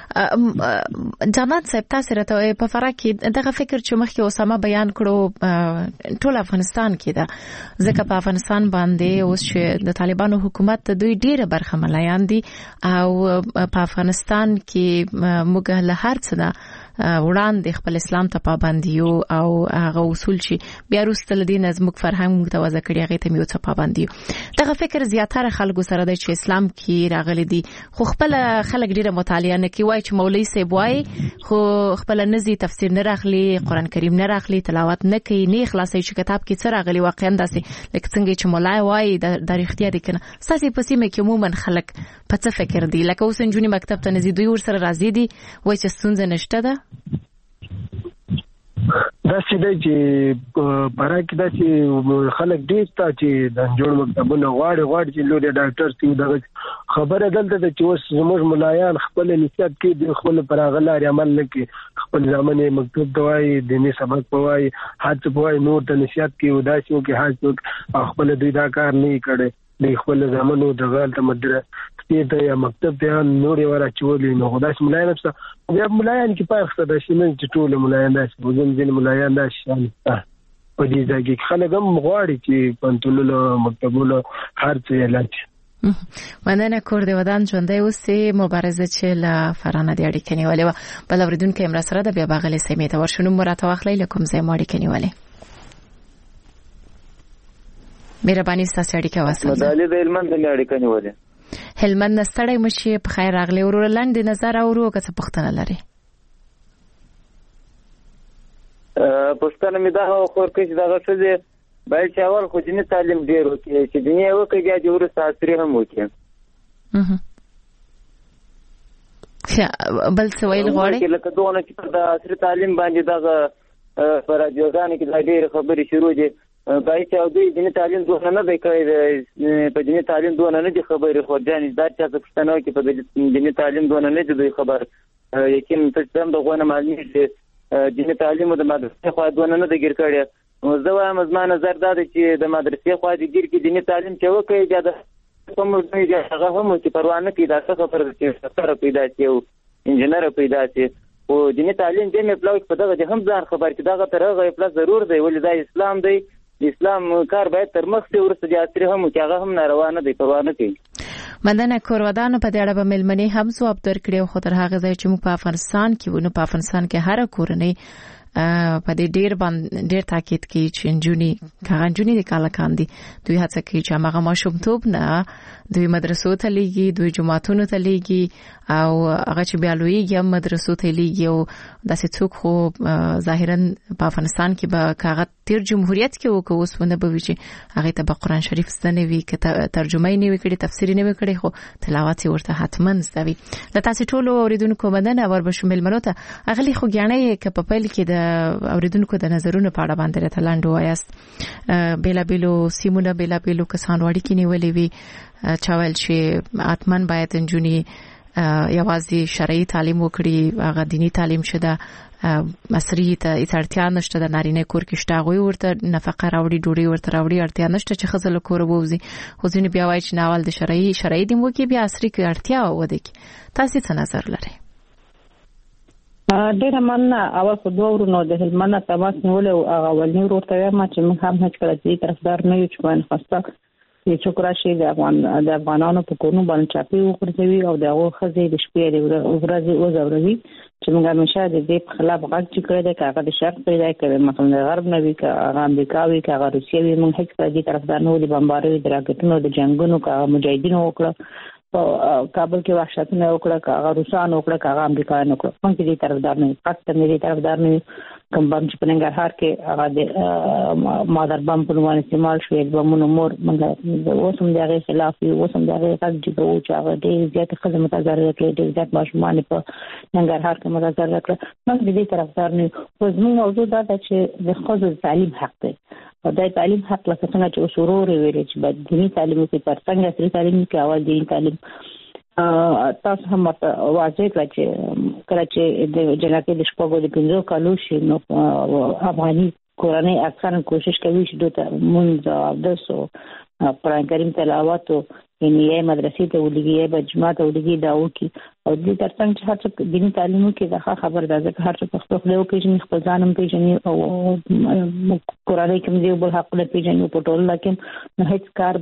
جماعت صاحب تاسو راته په فرق کې دغه فکر چې مخکې اسامه بیان کړو ټول افغانستان کې دا ځکه په افغانستان باندې اوس چې د طالبانو حکومت دوی ډیره برخه ملایان دي او په افغانستان کې موږ له هر څه نه وړاندې خپل اسلام ته پابندیو او هغه اصول چې بیا وروسته لدی نظم فرهنګ متوازه کړي هغه ته میو ته پابندیو دغه فکر زیاتره خلکو سره د اسلام کې راغلي دي خو خپل خلک ډیره مطالعه نه کوي چې مولوی صاحب وای خو خپل نزي تفسیر نه راغلي قران کریم نه راغلي تلاوت نه کوي نه خلاصي چې کتاب کې څه راغلي واقعا داسې لکه څنګه چې مولای وای د اختیار کنه ساسي پسیمه کې عموما خلک په څه فکر دي لکه اوس انجونی مکتب ته نزي دوی ور سره راځي دي وای چې ستونزه نشته ده دا چې د پاره کې دا چې خلک ډېر تا چې د جوړ مکتبونه غواړي غواړي چې لوی ډاکټر چې د خبره دلته چې اوس زموږ ملایان خپل نصیحت کې د خپل پراغلار عمل نه کوي خپل ځامن مکتب دوای دیني سبق پوای حد پوای نور ته نصیحت کې وداسیو کې حد خپل دوی دا کار نه کړي د خپل ځامنو د غلط مدره ته یا مکتب ته نور ورا چولې نو خدای ملایان څه بیا ملایان کې پاره څه د شینن چې ټول ملایان داس وزن ځین ملایان داس شان په دې ځای کې خلک هم غواړي چې پنتولو مکتبونو هر څه علاج مننه کور دی ودان ژوندۍ اوسې مبارزه چې لا فرانه دی اړیکې نیولې و بل اوریدونکو هم را سره د بیا باغلې سیمې ته ورشنو مراته واخلې لکم زې ماړي کې نیولې مهرباني ستاسو اړیکه واسه مدالې د هلمند د اړیکې نیولې هلمند نستړی مشي په خیر راغلی ورور لاندې نظر اورو که څه پوښتنه لري پوښتنه مې دا خور کې دا غوښتل باید چې اول خو دیني تعلیم ډیر وکړي چې دیني وکړي بیا د ورسته عصري هم وکړي بل څه ویل غواړي لکه دونه چې د عصري تعلیم باندې دغه پر راډیوګانو کې د ډېر خبرې شروع دي بای چې دوی دیني تعلیم دونه نه دی کړی په دیني تعلیم دونه نه دي خبرې خو ځان دا چې څه پښتنو کې په دیني تعلیم دونه نه دي خبر یقین ته څنګه دغه معلومي چې دیني تعلیم د مدرسې خو دونه نه دی ګر کړی زه وایم زما نظر دا دی چې د مدرسې خو د ګر کې دیني تعلیم چې وکړي دا کوم ځای دی هغه هم چې پروا نه کوي دا څه خبره چې سره پیدا شي او انجنیر پیدا شي او دیني تعلیم دې مې پلاوي په دغه هم ځان خبر چې دغه ترغه پلا ضرور دی ولې دا اسلام دی اسلام کار باید تر مخ ته ورسته د عصري هم چې هغه هم ناروا نه دی پروا نه کوي مندنه کورودانو په دې اړه به ملمنې هم ځواب درکړي خو تر هغه ځای چې موږ په افغانستان کې ونه په افغانستان کې هر کورنۍ په دې ډیر باندې ډیر تاکید کوي چې انجونی کاغنجونی د کاله دي دوی هڅه کوي چې هغه ماشومتوب نه دوی مدرسو ته لیږي دوی جماعتونو ته لیږي او هغه چې بیا لویږي هم مدرسو ته لیږي او داسې څوک خو ظاهرا په افغانستان کې به کاغت تیر جمهوریت کې وکړو اوس ونه به وي چې هغه ته به قرآن شریف زده نه وي که ترجمه یې نه وي کړې تفسیر یې نه وي کړې خو تلاوت یې ورته حتما زده وي د تاسې ټولو اوریدونکو مننه وربشو مېلمنو ته اغلی خو ګڼئ که په پیل کې د اوریدونکو د نظرونو په اړه باندې راته لاندې وایاست بېلابېلو سیمونه بېلابېلو کسانو اړیکې نیولې وي چا ویل چې حتما باید نجونې یوازې شرعي تعلیم وکړي هغه دینی تعلیم شته عصري ته اړتیا نشته د نارینه کور کې شته هغوی ورته نفقه راوړي ډوډۍ ورته راوړي اړتیا نشته چې ښځه له کوره ووځي خو ځینې بیا وایي چې ناول د شرعي شرعي دین وکړي بیا عصري کې اړتیا وده کړي تاسې څه نظر لرئ ډېره مننه اول خو دوه ورونو د هلمند تماس نیولی او هغه اولني ورور ته وایم چې موږ هم هېڅکله د دې طرفدار نه یو چې باید خواسته چې څوک راشي د افغان د افغانانو په کورونو باندې چاپې وغورځوي او د هغو ښځې د شپې د ورځې وځوروي چې موږ همیشه د دې په خلاف غږ چې کړی دی که هغه د شرق پیدا کوي مثلا د غرب نه وي که هغه امریکا وي که هغه روسیه وي موږ هېڅکله دې طرفدار نه وو د بمباریو د راکټونو د جنګونو که هغه مجاهدینو وکړه په کابل کې وحشتونه وکړه که هغه روسانو وکړه که هغه امریکایانو وکړه موږ دې طرفدار نه یو قطعا دې طرفدار نه یو کوم بم چې په ننګرهار کې هغه د مادر بم په نوم استعمال شو د بمونو مور موږ اوس هم د هغې خلاف یو اوس هم د هغې غږ جګوو چې هغه ډېرې زیاتې ښځې متضرره کړې ډېر زیات ماشومان په ننګرهار کې متضرره کړه موږ د دې طرفدار نه یو خو زموږ موضوع دا ده چې د ښځو د تعلیم حق دی او دا تعلیم حق لکه څنګه چې اوس ورور یې ویلې چې باید دیني تعلیم وکړي تر څنګ عصري تعلیم وکړي اول دیني تعلیم تاسو هم واضح کړئ چې کله چې د جنکې د شپږو د پنځو کالو شي نو افغاني کورنۍ اکثرا کوشش کوي چې دوی ته مونځ اودس او قرآن کریم تلاوت او یعنی یې مدرسې ته ولګي به جماعت ته ولګي دا وکړي او دې ترڅنګ چې هر څه دیني تعلیم وکړي دا خبر ده ځکه هر څه په خپل خپل پیژني خپل ځان هم پیژني او کورنۍ کې موږ بل حق له پیژني په ټول لکه نه هیڅ کار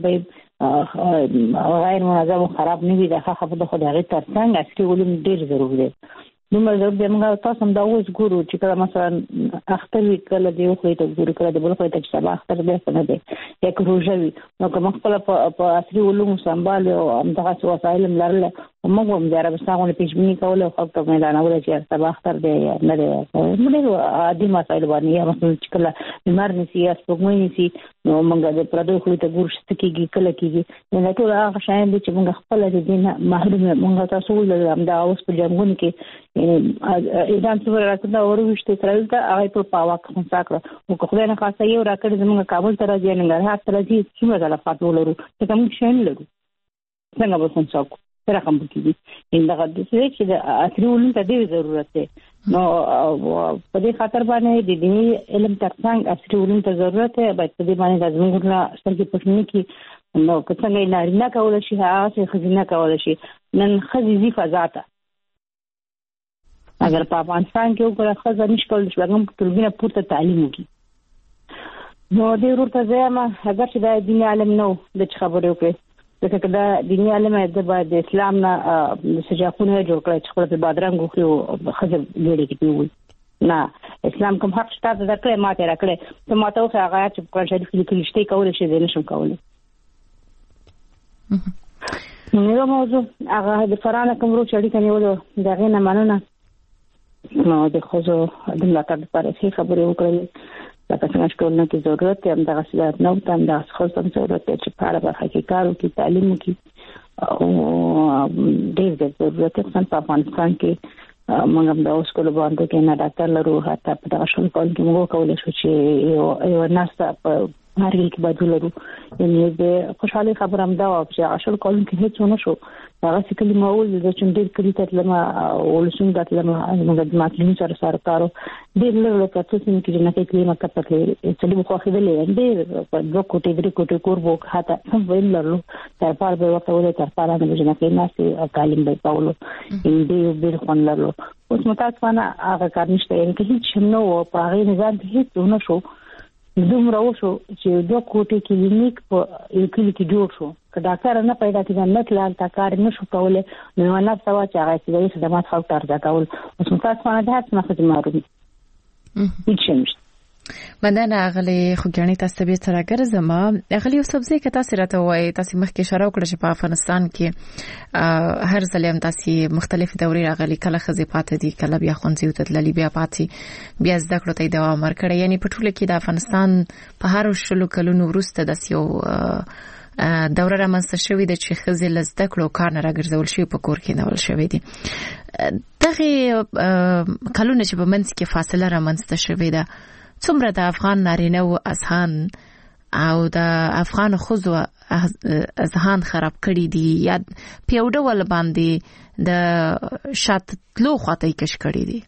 به غیر منظم او خراب نه وي دا خبره ده خو دا غیر ترڅنګ عصري علوم ډېر ضروري دي نو موږ د موږ تاسو هم دا اوس ګورو چې کله مثلا اختر وی کله دی خو ته ګورو کله د بل خو ته چې سبا اختر به څنګه دی یک روزه وي نو کوم خپل په عصري علوم سمبال او همدغه وسایل لرله موږ هم د عربستان په پیشبینی کوله او خپل میدان اول چې سبا اختر دی نه دی موږ عادي مسایل باندې مثلا چې کله بیمار نسی یا سپوږمۍ نسی نو موږ د پردو خو ته ګور شته کیږي کله کیږي نو ټول هغه شاین چې موږ خپل د دین محروم موږ تاسو ول همدا اوس په جنګونو کې ایران څو راځي دا وروشته ترل ته هغه په پاوا کې څاکره او خدای نه خاصه یو راکړ زموږ کابل ته راځي ننګرهار ته راځي څومره غلطات ولرو چې کوم شین لرو څنګه به څنګه څوک سره کوم کیږي ان دغه د څه چې د اثري علوم ته ډېر ضرورت دی نو په دې خاطر باندې د دیني علم ترڅنګ اثري علوم ته ضرورت دی باید په دې باندې زموږ نه سترګې پښنې کې نو که څنګه نارینه کول شي هغه خزینه کول شي نن خزيزي فضا ته اگر په افغانستان کې وګړه خزه نشکول شوګم ټولګینه پورته تعلیم وکړي نو د ورته ځما اگر چې د دیني علم نو د خبرو کې ځکه دا دیني علم د بعد اسلام نه سجاقونه جوړ کړی چې خپل بادرنګ خو خزه ګړي کې وي نه اسلام کوم حق شته د کړه ماته راکړه ته ماته خو هغه چې قرآن شریف کې لیکل کول شي د نشم کولای نو موضوع هغه د فرانه کوم ورو چړي کني ولو دغه نه مننه نو د خوځو د ملاتړ لپاره هیڅ خبرې وکړلې لکه څنګه چې ټولنه کې ضرورت هم دغه سلات نو تم د خوځو ضرورت چې په اړه حقیقت او تعلیم کې او ډېر د ضرورت څخه په افغانستان کې موږ هم د اوس کول باندې کې نه ډاکټر لرو حتی په دغه شول کول کې موږ کولای شو چې یو یو ناسته په هرګل کې بدل لرو. یعنی د خوشحالي خبر هم دا و چې اشل کول کې هیڅ نه شو هغه څه کلمه ول د چندې کلی ته لما ولسون د لما موږ د ماکلین سره سره کارو ډېر له کتو سم کې نه کې کلمه کپته چې له خو خېدلې ډېر په دوه کوټې درې کوټې کوربو حتی هم ویل لرو تر پاره به وته ولې تر پاره نه جنا کې ناسي تعلیم به پاولو دې ډېر خون لرو. اوس متاسفانه هغه کار نشته یعنی کې هیڅ نو په هغه نظام هیڅ نه شو دومره وشو چې دوه کوټې کلینیک په یو کلی کې جوړ شو که ډاکټر نه پیدا کېږي نه کلان تا کار نه شو کولای نو نه سوا چې هغه چې د خدمات خو تر دا کول اوس متاسفانه ده څه نه معلوم هیڅ نشته. مننه غلي خو ګڼي تاسو به سره ګرځم غلي او سبزی کې تاسو راته وای تاسو مخکې اشاره وکړه چې په افغانستان کې هر ځلیم تاسو مختلف دورې راغلي کله خزي پاتې دي کله بیا خونځي او تدللی بیا پاتې بیا زده کړو ته دوام ورکړي یعنی په ټوله کې د افغانستان په هر شلو کلونو وروسته د سیو دوره رامنځته شوې ده چې خزي لزده کړو کار نه راګرځول شي په کور کې نه ول شوې دي. دغه کلونه چې په منځ کې فاصله رامنځته شوې ده څومره د افغان نارینه او اذهان او د افغان خوځو اذهان خراب کړي دي یا په یو ډول باندې د شاتلو خاطر کش کړي دي.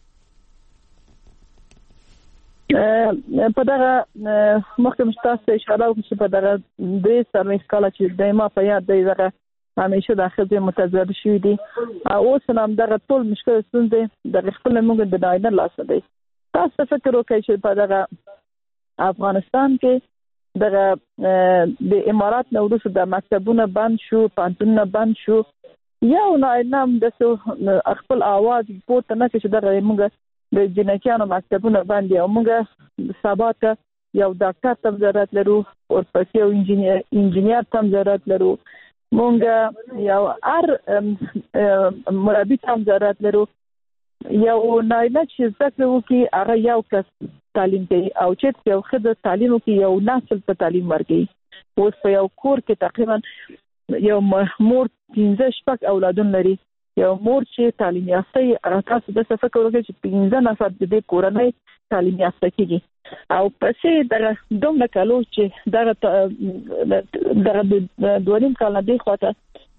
په دغه مخکې مشتاسه اشاره وکړه په دغه د سرمایه کاله چې دایمه په یاد دی دغه همیشه د خځې متضرر شوی دي اوس هم دغه ټول مشکل ستونزې د خپل موږ د داینه لاس دی. تاسو فکر وکړئ چې په دغه افغانستان کې دغه د امارات نو وروسته د مکتبونو بند شو پانتونونه بند شو یو نام د خپل आवाज پورته نه چې دغه موږ د جنکیانو مکتبونو باندې او موږ سباته یو ډاکټر تم ضرورت لرو او پسې یو انجینیر انجینیر تم ضرورت لرو موږ یو ار مربي تم ضرورت لرو یو نایله چې زده وکي هغه یو کس تعلیم کوي او چې یو خدای تعلیم کوي یو نسل په تعلیم ورګي اوس په یو کور کې تقریبا یو مور پنځه شپږ اولادون لري یو مور چې تعلیم یافته هغه تاسو د څه فکر وکړئ چې پنځه نفر د دې کورنۍ تعلیم یافته کیږي او پسې دغه دومره کالو چې دغه دغه دویم کال نه دی خواته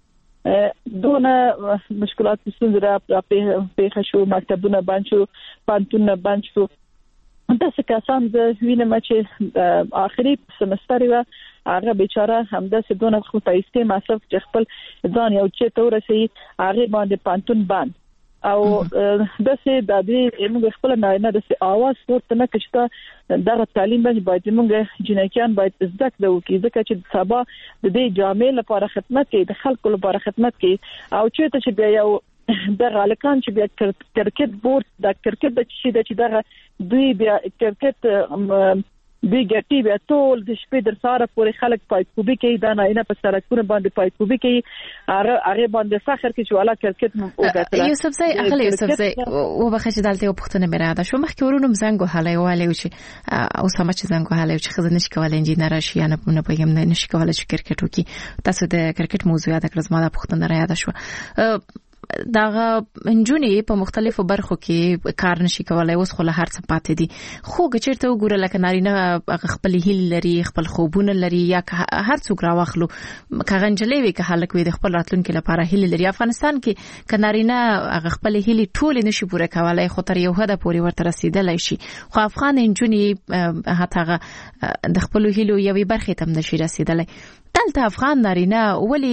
دونه مشکلات ستونزې را پیښ شو مکتبونه بند شو پانتونونه بند شو داسې کسان د وینم چې آخري سمستر و هغه بیچاره همداسې دونه خو پیسې مصرف چې خپل ځان یو چې تور سي هغه باندې پانتون بند او داسې د دې موږ خپل نه د اواز ورته نه کښته دغه تعلیم باندې موږ جنکیان باید زده کړو کې ځکه چې سبا د دې جامع لپاره خدمت کوي د خلکو لپاره خدمت کوي او چې ته بیا یو د غالکان چې بیا کرکټ بورډ د کرکټ د چې د چې دغه دوی بیا کرکټ دوی ګټي بیا ټول د شپې در سره پورې خلک پایکوبي کوي دا نه په سرکونه باندې پایکوبي کوي هغه هغه باندې فخر کوي چې والا کرکټ مو وګټل یوسف زئی اغلی یوسف زئی و بخښه دلته پښتنه مې راده شو مخکې ورونم زنګ وهلای والي چې او سم چې زنګ وهلای چې خزه نشي کولای انجینر شي نه نه پېم نه نشي کولای چې کرکټ وکي تاسو د کرکټ موضوع یاد کړئ زما د پښتنه را یاد شو داغه انجونی په مختلفو برخو کې کار نشي کولای اوس خو له هر څه پاتې دي خو ګچرته وګوره لکه نارینه خپل هیل لري خپل خوبونه لري یا هر څوک راوخلو کغنجلې وي که هلک وي د خپل راتلونکو لپاره هیل لري افغانستان کې ک نارینه خپل هیل ټول نشي پوره کولای خو تر یو حد پورې ورته رسیدلای شي خو افغان انجونی هغه د خپل هیلو یوې برخې تم نشي رسیدلای دلته افغان نارینه ولی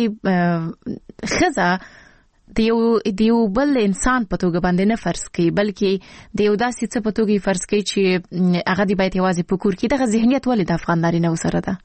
خزه دیو دیو بل انسان په توګه باندې نه فرض کوي بلکې دیو داسې څه په توګه فرض کوي چې هغه دی باید یوازې په کور کې دغه ذهنیت ولې د افغان نارینه سره ده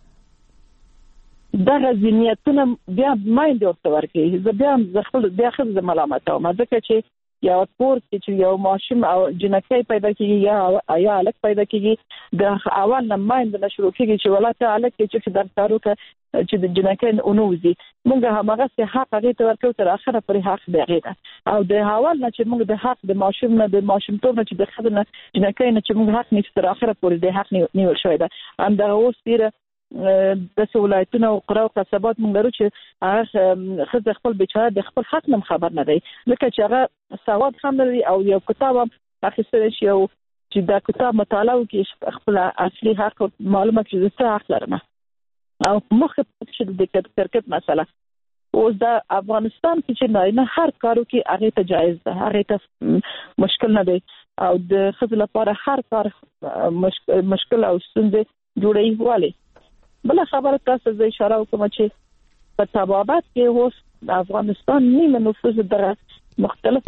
دغه ذهنیتونه بیا مایند ورته ورکوي زه بیا خپل بیا خپل ملامت او ځکه چې یا پور چې یو ماشوم او جنکۍ پیدا کیږي یا یا الک پیدا کیږي د اول نه مایند نه شروع کیږي چې ولاته الک چې د کارو چې د جنکۍ اونوزي موږ هغه څه حق هغه ته ورکو تر اخره پرې حق دی هغه او د اول نه چې موږ د حق د ماشوم نه د ماشوم ټول نه چې د خدای نه جنکۍ نه چې موږ حق نشته تر اخره پرې د حق نیول شوی دا هم دا اوس ډیره د ولایتونو او قرا او قصبات موږ لرو چې هغه خزه خپل بیچاره د خپل حق نه خبر نه دی ځکه چې هغه سواد هم لري او یو کتاب اخیستل شي او چې دا کتاب مطالعه وکړي خپل اصلي حق معلومات چې څه حق لرم او مخه چې د کرکټ مسله اوس د افغانستان کې چې نه هر کارو کې هغه ته جایز ده هغه ته مشکل نه دی او د خزه لپاره هر کار مشکل او ستونزې جوړي واله بل خبره تاسو زه اشاره وکم چې په تبابات کې اوس د افغانستان نیمه نفوذ دغه مختلف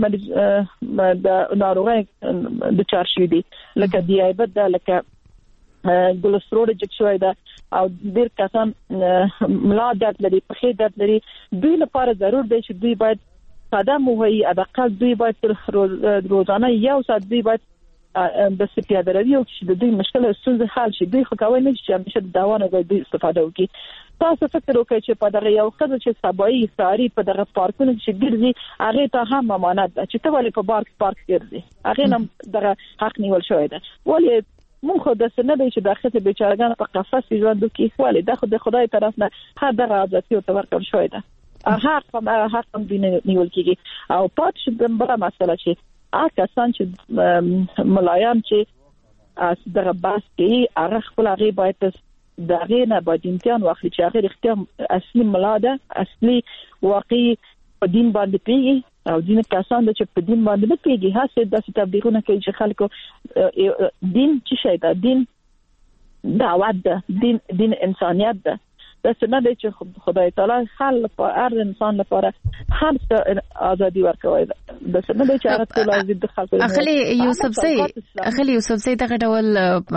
د ناروغي د چارشي دي لکه دیابت ده لکه ګلسترول جګ شوی ده او ډیر کسان ملا درد لري پخې درد لري دوی لپاره ضرور دی چې دوی باید قدم وهي ادقل دوی باید روزانه یو ساعت دوی باید د سپیاده روي او چې د دوی مشکل ستونزې حل شي دوی خو کوي نه چې همیشه د داوانه دوی استفاده وکړي تاسو فکر وکړئ چې په دغه یو خزه چې سبایي ساری په دغه پارکونو کې ګرځي هغه ته هم امانت ده چې ته ولې په پارک پارک ګرځي هغه هم دغه حق نیول شوی ده ولې مونږ خو د سنه دی چې د خزه بیچارهګان په قفس ژوند کوي ولې د خو د خدای طرف نه هر دغه عادتي او تورکل شوی ده هغه هم هغه هم دین نیول کیږي او پات چې بل مسله چې کسان چې ملایان چې دغه باس کې هغه خپل هغه باید دغه نه باید امتحان واخلي چې هغه اختیار اصلي ملاده اصلي واقعي په دین باندې پیږي او دین کسان چې په دین باندې نه پیږي هڅه د تبلیغونه کوي چې خلکو دین چې شي دا دین دعوت ده دین دین انسانیت ده د څنګه د چې خدای تعالی خلق او هر انسان لپاره هر څه ازادي ورکوي د څنګه د چې هغه ټول ازادي د خلکو اخلي یوسف زئی اخلي یوسف زئی دغه ډول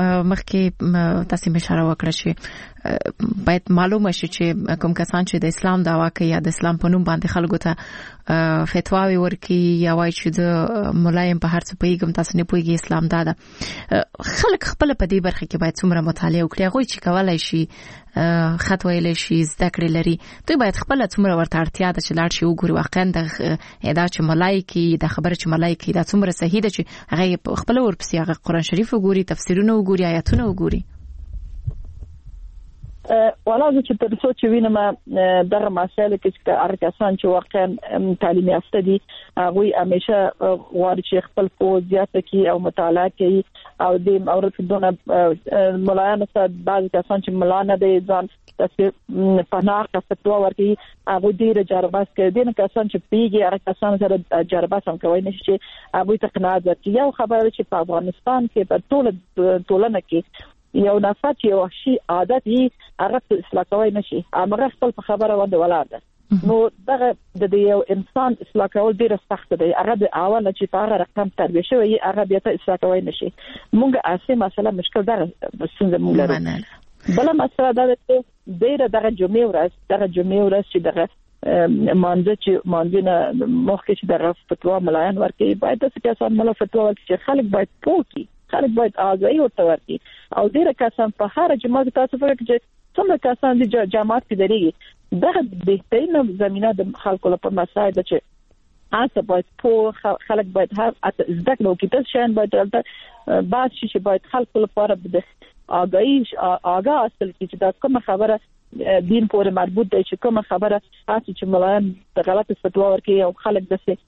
مخکې تاسو اشاره وکړه چې باید معلومه شي چې کوم کسان چې د اسلام دعوا کوي یا د اسلام په نوم باندې خلکو ته فتواوي ورکي یا وایي چې د ملایم په هر څه پیغام تاسو نه پوهیږي اسلام دا ده خلک خپل په دې برخه کې باید څومره مطالعه وکړي هغه چې کولای شي خط ویل شي زده کړې لري دوی باید خپل څومره ورته اړتیا ده چې لاړ شي وګوري واقعا د ادا چې ملایکی د خبره چې ملایکی دا څومره صحیح ده چې هغه خپل ورپسې هغه قرآن شریف وګوري تفسیرونه وګوري آیاتونه وګوري ولازم چې تر څو چې وینم دغه مسایل کې چې هر کسان چې واقعا تعلیم یافته دي هغه همیشه غواړي چې خپل پوهه زیاته کړي او مطالعه کوي او د اورت دونه ملایان سره بعض کسان چې ملانه دي ځان تاسو پناه کا فتوا ورکړي هغه ډیر جرباس کوي دین کسان چې پیږي هغه کسان سره جرباس هم کوي نشي هغه ته قناعت ورکړي یو خبره چې په افغانستان کې په ټول ټولنه کې یو نفات یو شی عادت یې هغه اصلاح کوي نشي امر خپل په خبره ونده ولاده نو دغه د یو انسان اصلاح کول ډیر سخت دی هغه د اوله چې په رقم تربیه شوی هغه بیا ته اصلاح کوي نشي مونږه اصلي مسله مشکل ده څنګه مونږ لرو بل مسله ده چې ډیر دغه جمعې ورځ دغه جمعې ورځ چې دغه مانځ چې مانځنه مخکې چې دغه فتوا ملایان ورکړي باید د کسان مله فتوا ورکړي خلک باید پوهی خلک باید آگاهی ورته ورکړي او ډیر کسان په هر جماعت تاسو فکر چې څومره کسان د جماعت کې درېږي دغه بهترینه زمينه د خلکو لپاره مساعد چې تاسو باید په خلک باید هر زده کړو کې تاسو شین باید تلته بعد شي باید خلکو لپاره د آگاهی آگاه اصل کې چې دا کوم خبره دین پورې مربوط دی چې کوم خبره تاسو چې ملایان د غلط فتوا ورکړي او خلک دسه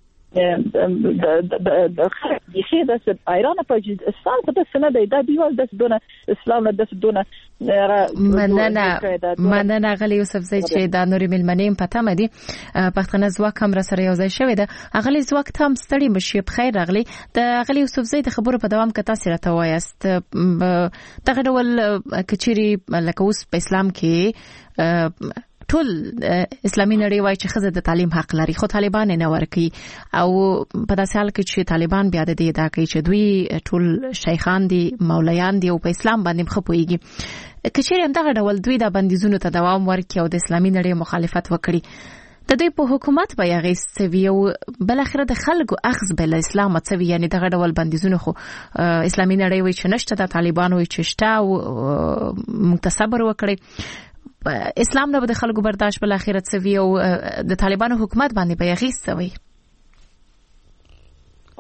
د د خلک یې د څه ایران په اسلام په څه نه دی دا دیوال د دونه اسلام نه د دونه مننه مننه غلی یوسف زئی چې دا نوري ملمنیم پته مدي پښتنه ځواک هم را سره یو ځای شوی ده غلی ځواک تام ستړي مشي په خیر راغلی د غلی یوسف زئی د خبرو په دوام کې تاسو راته وایست دغه ډول کچيري لکه اوس په اسلام کې ټول اسلامي نړۍ وايي چې ښځه د تعلیم حق لري خو طالبان نه ورکي او په داسې حال کې چې طالبان بیا د دې دا کوي چې دوی ټول شیخان دي مولایان دي او په اسلام باندې خپويږي کچېرې هم دغه ډول دوی د بندیزونو ته دوام ورکړي او د اسلامي نړۍ مخالفت وکړي د دې په حکومت به یې غیستوي او بل اخر د خلکو اخذ بل اسلام څوي یعنی دغه ډول بندیزونه خو اسلامي نړۍ وایي چې نشته د طالبان وایي چې شته او متصبر وکړي اسلام نه به د خلکو برداشت بل اخرت سوي او د طالبانو حکومت باندې به یې غیستوي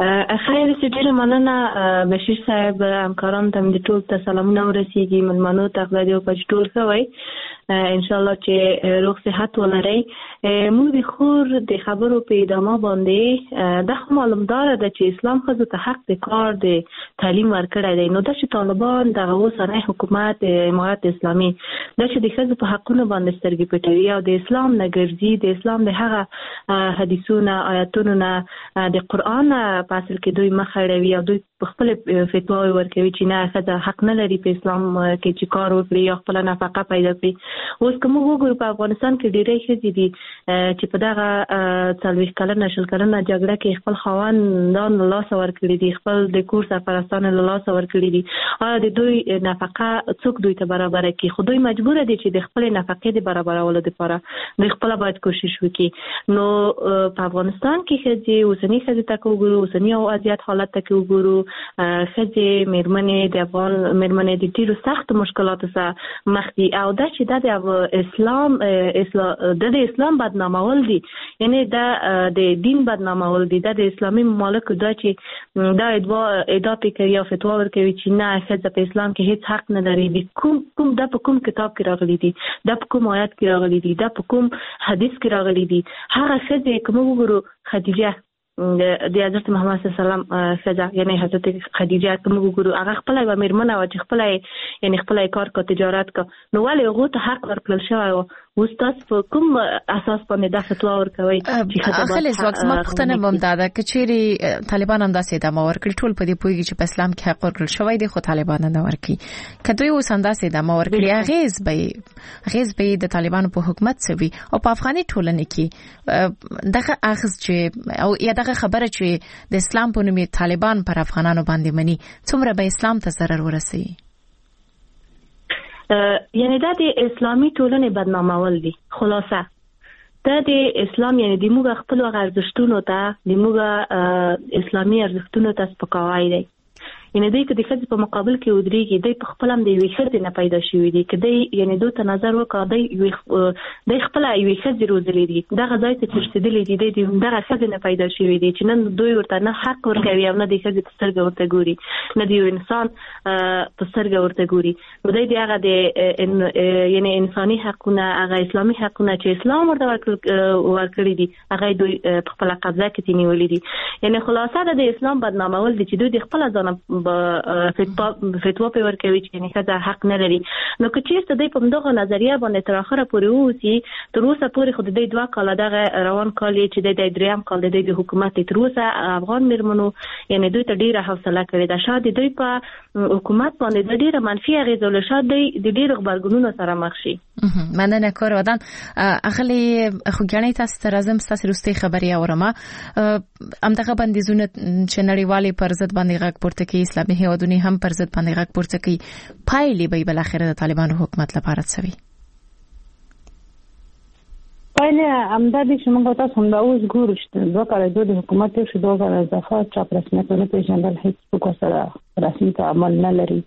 خیر ډېره مننه بشیر صاحب، همکارانو ته د ټول ته سلامونه ورسیږي، ملمنو ته خدای دې وکړي ټول ښه وای ان شاء الله چې روغ صحت ولرئ. موږ د خور د خبرو په ادامه باندې د خو معلومدار ده چې اسلام ښځو ته حق د کار د تعلیم ورکړی دی، نو دا چې طالبان دغه اوسنی حکومت امارت اسلامي دا چې د ښځو په حقونو باندې سترګې پټوي او د اسلام نه ګرځي، د اسلام د هغه حدیثونو آیاتونو نه د قرآن په اصل کې دوی مخ اړوي او دوی خپل فتواوې ورکوي چې نه ښځه حق نه لري په اسلام کې چې کار وکړي یا خپله نفقه پیدا کړي. اوس که موږ وګورو په افغانستان کې ډېری ښځې دي چې په دغه څلوېښت کلنه شل کلنه جګړه کې خپل خاوندان له لاسه ورکړي دي، خپل د کور سرپرستان له لاسه ورکړي دي. آیا د دوی نفقه څوک دوی ته برابره کړي؟ خو دوی مجبوره دي چې د خپلې نفقې د برابرولو دپاره دوی خپله باید کوشش وکړي. نو په افغانستان کې ښځې اوسني ښځې ته که وګورو، اوسني او اذیت حالت ته که وګورو، ښځې مېرمنې د افغان مېرمنې د ډېرو سختو مشکلاتو سره مخ دي او دا چې دا د اسلام د اسلام بدنامول دي، یعنی دا د دین بدنامول دي، دا د اسلامي ممالکو دا چې دا ادعا ادعا پې کوي او فتوا ورکوي چې نه ښځه په اسلام کې هیڅ حق نه لري. د کوم کوم دا په کوم کتاب کې راغلي دي، دا په کوم آیات کې راغلي دي، دا په کوم حدیث کې راغلي دي؟ هغه ښځې که موږ وګورو خدیجه د حضرت محمد صلی الله علیه وسلم ښځه یعنی حضرت خدیجه که موږ وګورو هغه خپله یوه مېرمنه وه چې خپله یې یعنې خپله یې کار کا تجارت کا، نو ولې هغو ته حق ورکړل شوی و؟ اوس تاسو په کوم اساس باندې دا فتوا ورکوئ چې ښځه خلې ځواک زما پوښتنه به همدا ده که چیرې طالبان همداسې ادامه ورکړي، ټول په دې پوهېږي چې په اسلام کې حق ورکړل شوی دی خو طالبان نه ورکړي، که دوی اوس همداسې ادامه ورکړي اغېز به یې اغېز به یې د طالبانو په حکومت څه وي؟ او په افغاني ټولنې کې دغه اخذ چې او یا دغه خبره چې د اسلام په نوم طالبان پر افغانانو باندې مني څومره به اسلام ته ضرر ورسوي؟ یعنی دا د اسلامي ټولنې بدنامول دي. خلاصه دا د اسلام یعنی د موږ خپل ارزښتونو ته د موږ اسلامي ارزښتونو ته سپکاوی دی. یعنی دوی که د ښځې په مقابل کې ودرېږي، دوی په خپله هم د یوې ښځې نه پیدا شوي دي، که دوی یعنې دوی ته نظر وکړه دوی خپله یوې ښځې روزلي دي، دغه ځای ته چې رسېدلي دي دوی د دغه ښځې نه پیدا شوي دي چې نن دوی ورته نه حق ورکوي او نه د ښځې په سترګه ورته ګوري، نه د یو انسان په سترګه ورته ګوري. نو دوی د هغه د یعنې انساني حقونه، هغه اسلامي حقونه چې اسلام ورته ورکړي دي هغه دوی په خپله قبضه کې نیولي دي. یعنې خلاصه ده د اسلام بدنامول دي چې دوی د خپله ځانه فتوا په ورکوي چې نه ښځه حق نه لري. نو که چېرته دوی په همدغه نظریه باندې تر اخره پورې واوسي، تر اوسه پورې خو د دوی دوه کاله دغه روان کال یې چې دی درېیم کال د دوی د حکومت تر اوسه افغان مېرمنو یعنې دوی ته ډېره حوصله کړې ده. شاید د دوی په حکومت باندې د ډېره منفي اغېزه ولري، شاید دوی د ډېرو غبرګونونو سره مخ شي. مننه کور ودان. اغلې خوږیاڼۍ تاسو ته راځم، ستاسې وروستۍ خبرې اورم. همدغه بندیزونه چې نړیوالې پر ضد باندې غږ پورته کوي، اسلامي هېوادونه هم پر ضد باندې غږ پورته کوي، پایلې به یې بالاخره د طالبانو حکومت لپاره څه وي؟ پایلې همدا دي چې موږ تاسو همدا اوس ګورو چې دوه کاله د حکومت تېر شو، دوه کاله اضافه چاپ رسمیت ونه پېژندل، هېڅ څوک سره رسمي تعامل نه لري.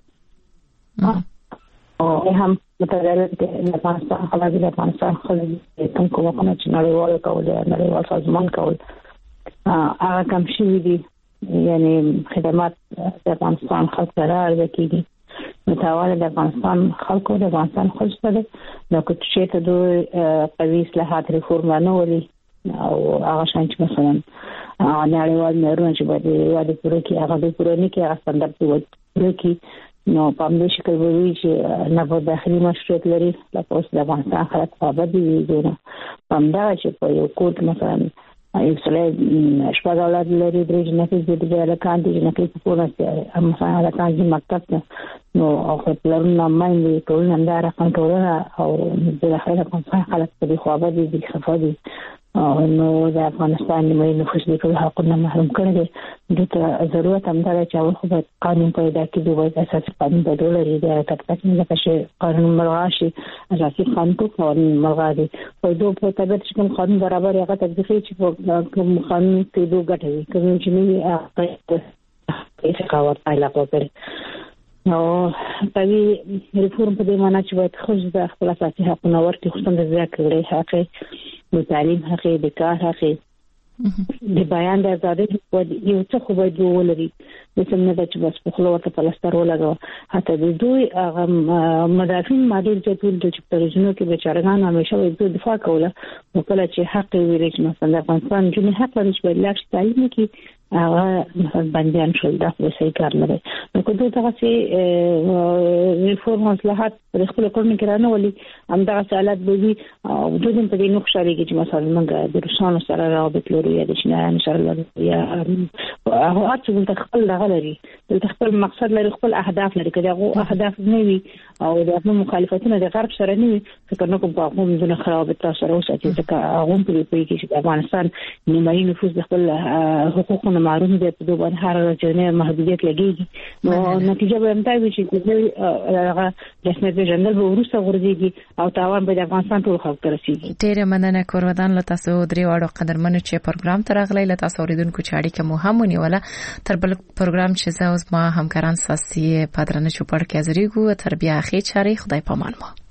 او هم متغیرات د افغانستان خلک د افغانستان خلک کوم کومه چې نړیوال کول نړیوال سازمان کول هغه کم شوي دي، یعنی خدمات د افغانستان خلک سره عرضه کېږي. متعاون د افغانستان خلکو د افغانستان خلک سره نو که چېرته دوی قوي اصلاحات ریفورم نه ولي او هغه شان چې مثلا نړیوال معیارونه چې باید یوازې پوره کړي هغه دوی پوره نه کړي، هغه ستاندرد دوی پوره کړي، نو په همدې شکل به وي چې نه به داخلي مشروعیت لري لکه اوس د افغانستان خلک پابند وي. دونه په همدغه چې په یو کور کې مثلا یو سړی شپږ اولاد لري، درې جنکۍ دي، هلکان دي، جنکۍ په کور ناستې مثلا هلکان ځي مکتب ته، نو هغه پلرونه میندې ټولونه همدا رقم ټولنه او بالاخره د افغانستان خلک په دې خوابه دي، دي خفه دي، نو د افغانستان نیمایي نفوس د ټولو حقونه محروم کړی دی. دوی ته ضرورت همدا دی چې اول خو باید قانون پیدا کړي، دوی باید اساسي قانون بدل لري، د حرکت نه ځکه چې قانون ملغا شي، اساسي قانون ټول قانون ملغا دي، خو دوی په طبیعت چې کوم قانون برابر هغه تطبیقوي چې په کوم قانون کې دوی ګټوي، کوم چې نه وي هغه یې سکاوت پایله کوي. نو پوي ریفورم په دې معنی چې باید ښځو د خپل اساسي حقونه ورکړي، خصوصا د زده کړې حق، د تعلیم حق، د کار حق، د بیان د آزادۍ یو څه خو باید ولري د څنګه چې بس په خپل ورته پلستر ولګو حتی د دوی هغه مدافعین ماډل چې ټول د پرېژنو کې بیچارهان همیشه د دفاع کوله او کله چې حق ویل چې مثلا افغانستان جنې حق لري چې بل لاک تعلیم کې هغه مثلا بنديان شول دا په صحیح کار نه دی نو کومه دغه چې ریفورم اصلاحات په خپل کورن کې رانه ولي هم دا حالت به وي او د دې په دې نو ښاري چې مثلا موږ د روسانو سره رابط لرو یا د شنه سره یا هغه اته د خپل لري د خپل مقصد لري خپل اهداف لري کله هغه اهداف نه وي او د مخالفتونو د غرب سره نه وي فکر نه کوم په کوم ځنه خراب تاسو سره اوسه چې هغه په دې کې چې افغانستان نیمایي نفوس د خپل حقوقو معلوم دي په دوه هر ځنه محدودیت لګيږي نو نتیجه به هم دا وي چې هغه رسمیت جنرال به ورسره ورځي او تاوان به د افغانستان ټول خلک رسیږي. ډیره مننه کورودان له تاسو درې واړو قدرمنو چې پروګرام ته راغلی له تاسو اوریدونکو چې اړیکه مو هم ونیوله تر بل پروګرام چې زه اوس ما همکاران ساسي پادرنه چوپړ کې حاضرېږو تر بیا اخی چاري خدای پامان مو